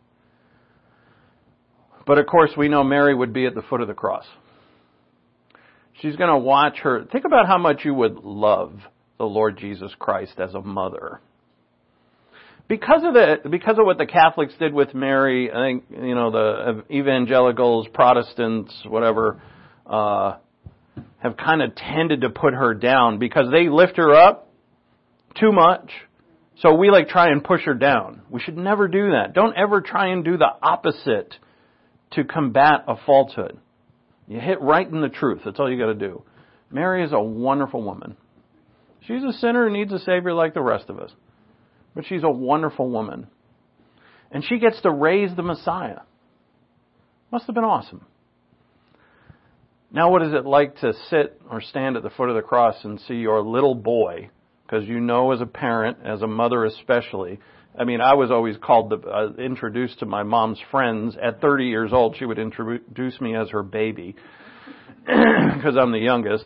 But of course, we know Mary would be at the foot of the cross. She's going to watch her. Think about how much you would love the Lord Jesus Christ as a mother. Because of what the Catholics did with Mary, I think, the evangelicals, Protestants, whatever, have kind of tended to put her down because they lift her up too much. So we try and push her down. We should never do that. Don't ever try and do the opposite to combat a falsehood. You hit right in the truth. That's all you got to do. Mary is a wonderful woman. She's a sinner who needs a Savior like the rest of us. But she's a wonderful woman. And she gets to raise the Messiah. Must have been awesome. Now what is it like to sit or stand at the foot of the cross and see your little boy? Because as a parent, as a mother especially, I was always introduced to my mom's friends. At 30 years old, she would introduce me as her baby. Because I'm the youngest.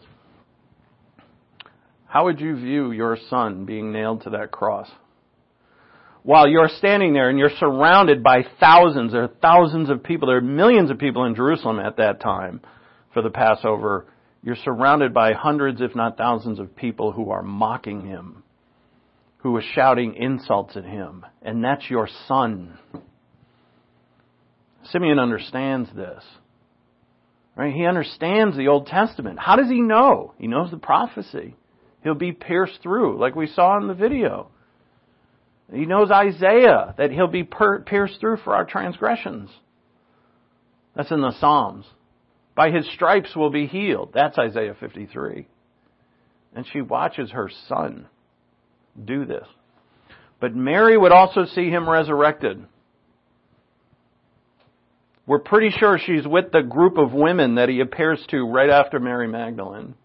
How would you view your son being nailed to that cross? While you're standing there and you're surrounded by thousands, there are thousands of people, there are millions of people in Jerusalem at that time for the Passover. You're surrounded by hundreds, if not thousands of people who are mocking him, who are shouting insults at him. And that's your son. Simeon understands this. Right? He understands the Old Testament. How does he know? He knows the prophecy. He'll be pierced through, like we saw in the video. He knows Isaiah, that he'll be pierced through for our transgressions. That's in the Psalms. By his stripes we'll be healed. That's Isaiah 53. And she watches her son do this. But Mary would also see him resurrected. We're pretty sure she's with the group of women that he appears to right after Mary Magdalene.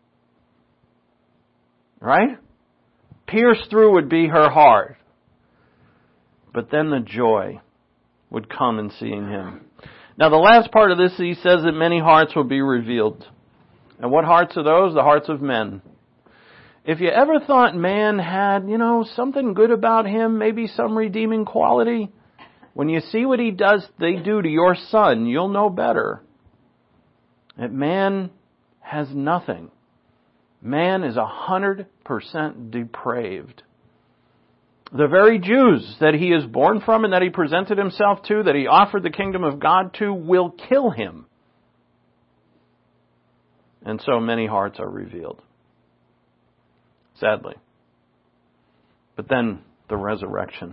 Right? Pierced through would be her heart. But then the joy would come in seeing him. Now the last part of this, he says that many hearts will be revealed. And what hearts are those? The hearts of men. If you ever thought man had, something good about him, maybe some redeeming quality, when you see what they do to your son, you'll know better. That man has nothing. Man is 100% depraved. The very Jews that he is born from and that he presented himself to, that he offered the kingdom of God to, will kill him. And so many hearts are revealed. Sadly. But then the resurrection.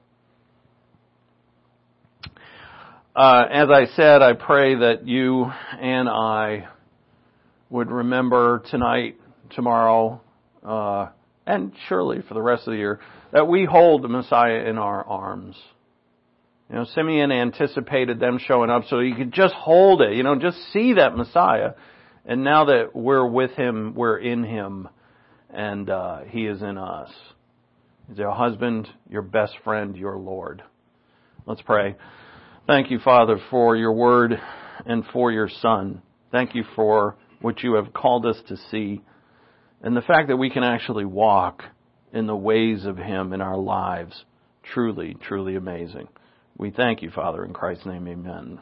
As I said, I pray that you and I would remember tonight, tomorrow, and surely for the rest of the year, that we hold the Messiah in our arms. Simeon anticipated them showing up so he could just hold it, just see that Messiah. And now that we're with him, we're in him, and he is in us. He's your husband, your best friend, your Lord. Let's pray. Thank you, Father, for your word and for your Son. Thank you for what you have called us to see, and the fact that we can actually walk in the ways of him in our lives. Truly, truly amazing. We thank you, Father, in Christ's name, amen.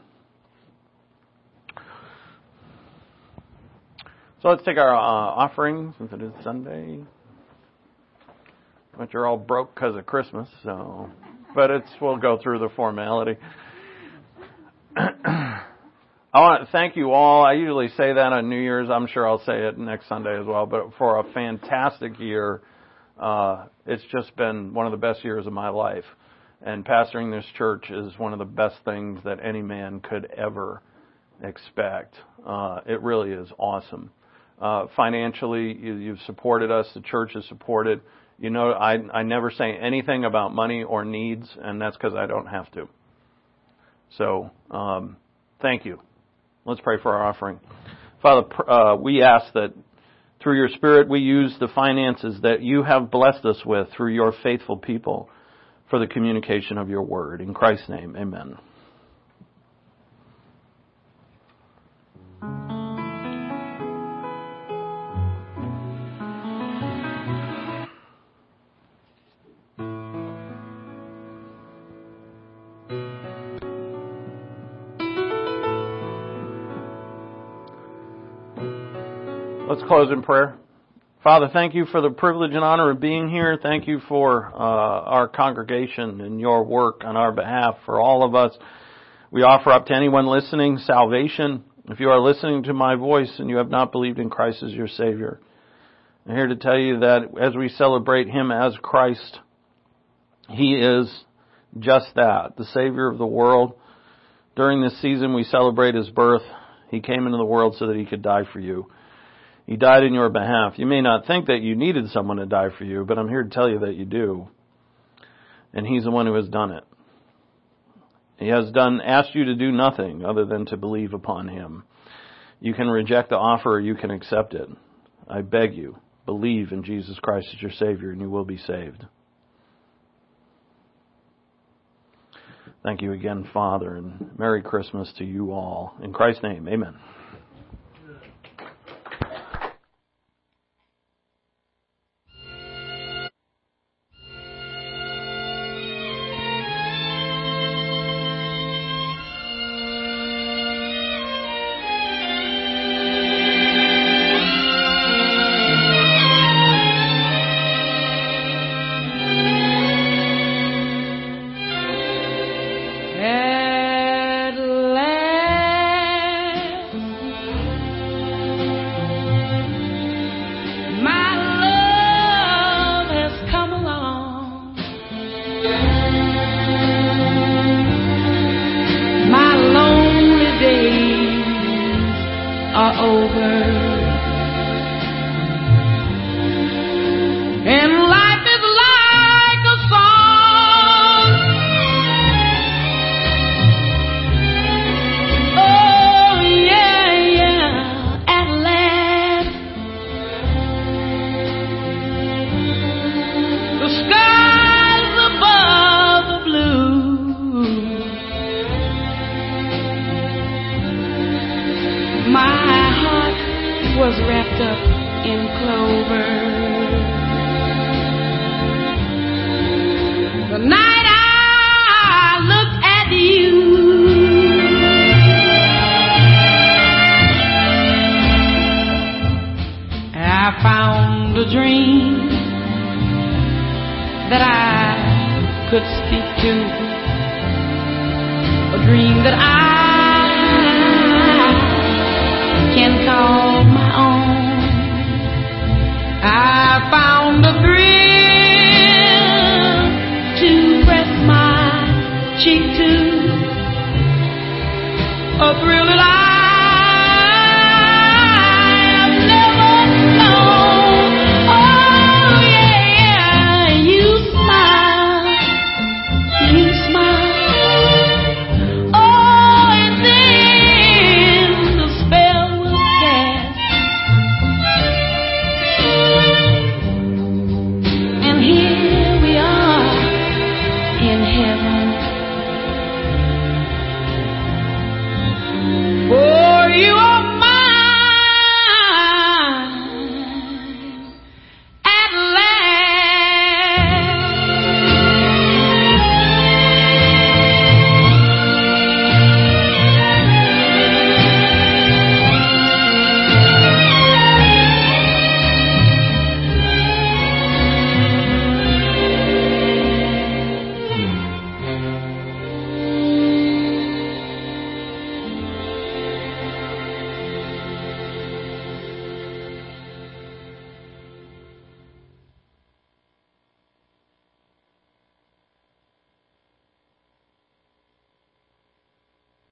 So let's take our offering, since it is Sunday. But you're all broke because of Christmas, but we'll go through the formality. I want to thank you all. I usually say that on New Year's. I'm sure I'll say it next Sunday as well. But for a fantastic year, it's just been one of the best years of my life. And pastoring this church is one of the best things that any man could ever expect. It really is awesome. Financially, you've supported us. The church has supported. I never say anything about money or needs, and that's because I don't have to. So, thank you. Let's pray for our offering. Father, we ask that through your Spirit we use the finances that you have blessed us with through your faithful people for the communication of your word. In Christ's name, amen. Let's close in prayer. Father, thank you for the privilege and honor of being here. Thank you for our congregation and your work on our behalf for all of us. We offer up to anyone listening salvation. If you are listening to my voice and you have not believed in Christ as your Savior, I'm here to tell you that as we celebrate Him as Christ, He is just that, the Savior of the world. During this season we celebrate His birth. He came into the world so that He could die for you. He died in your behalf. You may not think that you needed someone to die for you, but I'm here to tell you that you do. And He's the one who has done it. He has asked you to do nothing other than to believe upon Him. You can reject the offer or you can accept it. I beg you, believe in Jesus Christ as your Savior and you will be saved. Thank you again, Father, and Merry Christmas to you all. In Christ's name, amen. feet to a dream that I can call my own. I found a thrill to press my cheek to, a thrill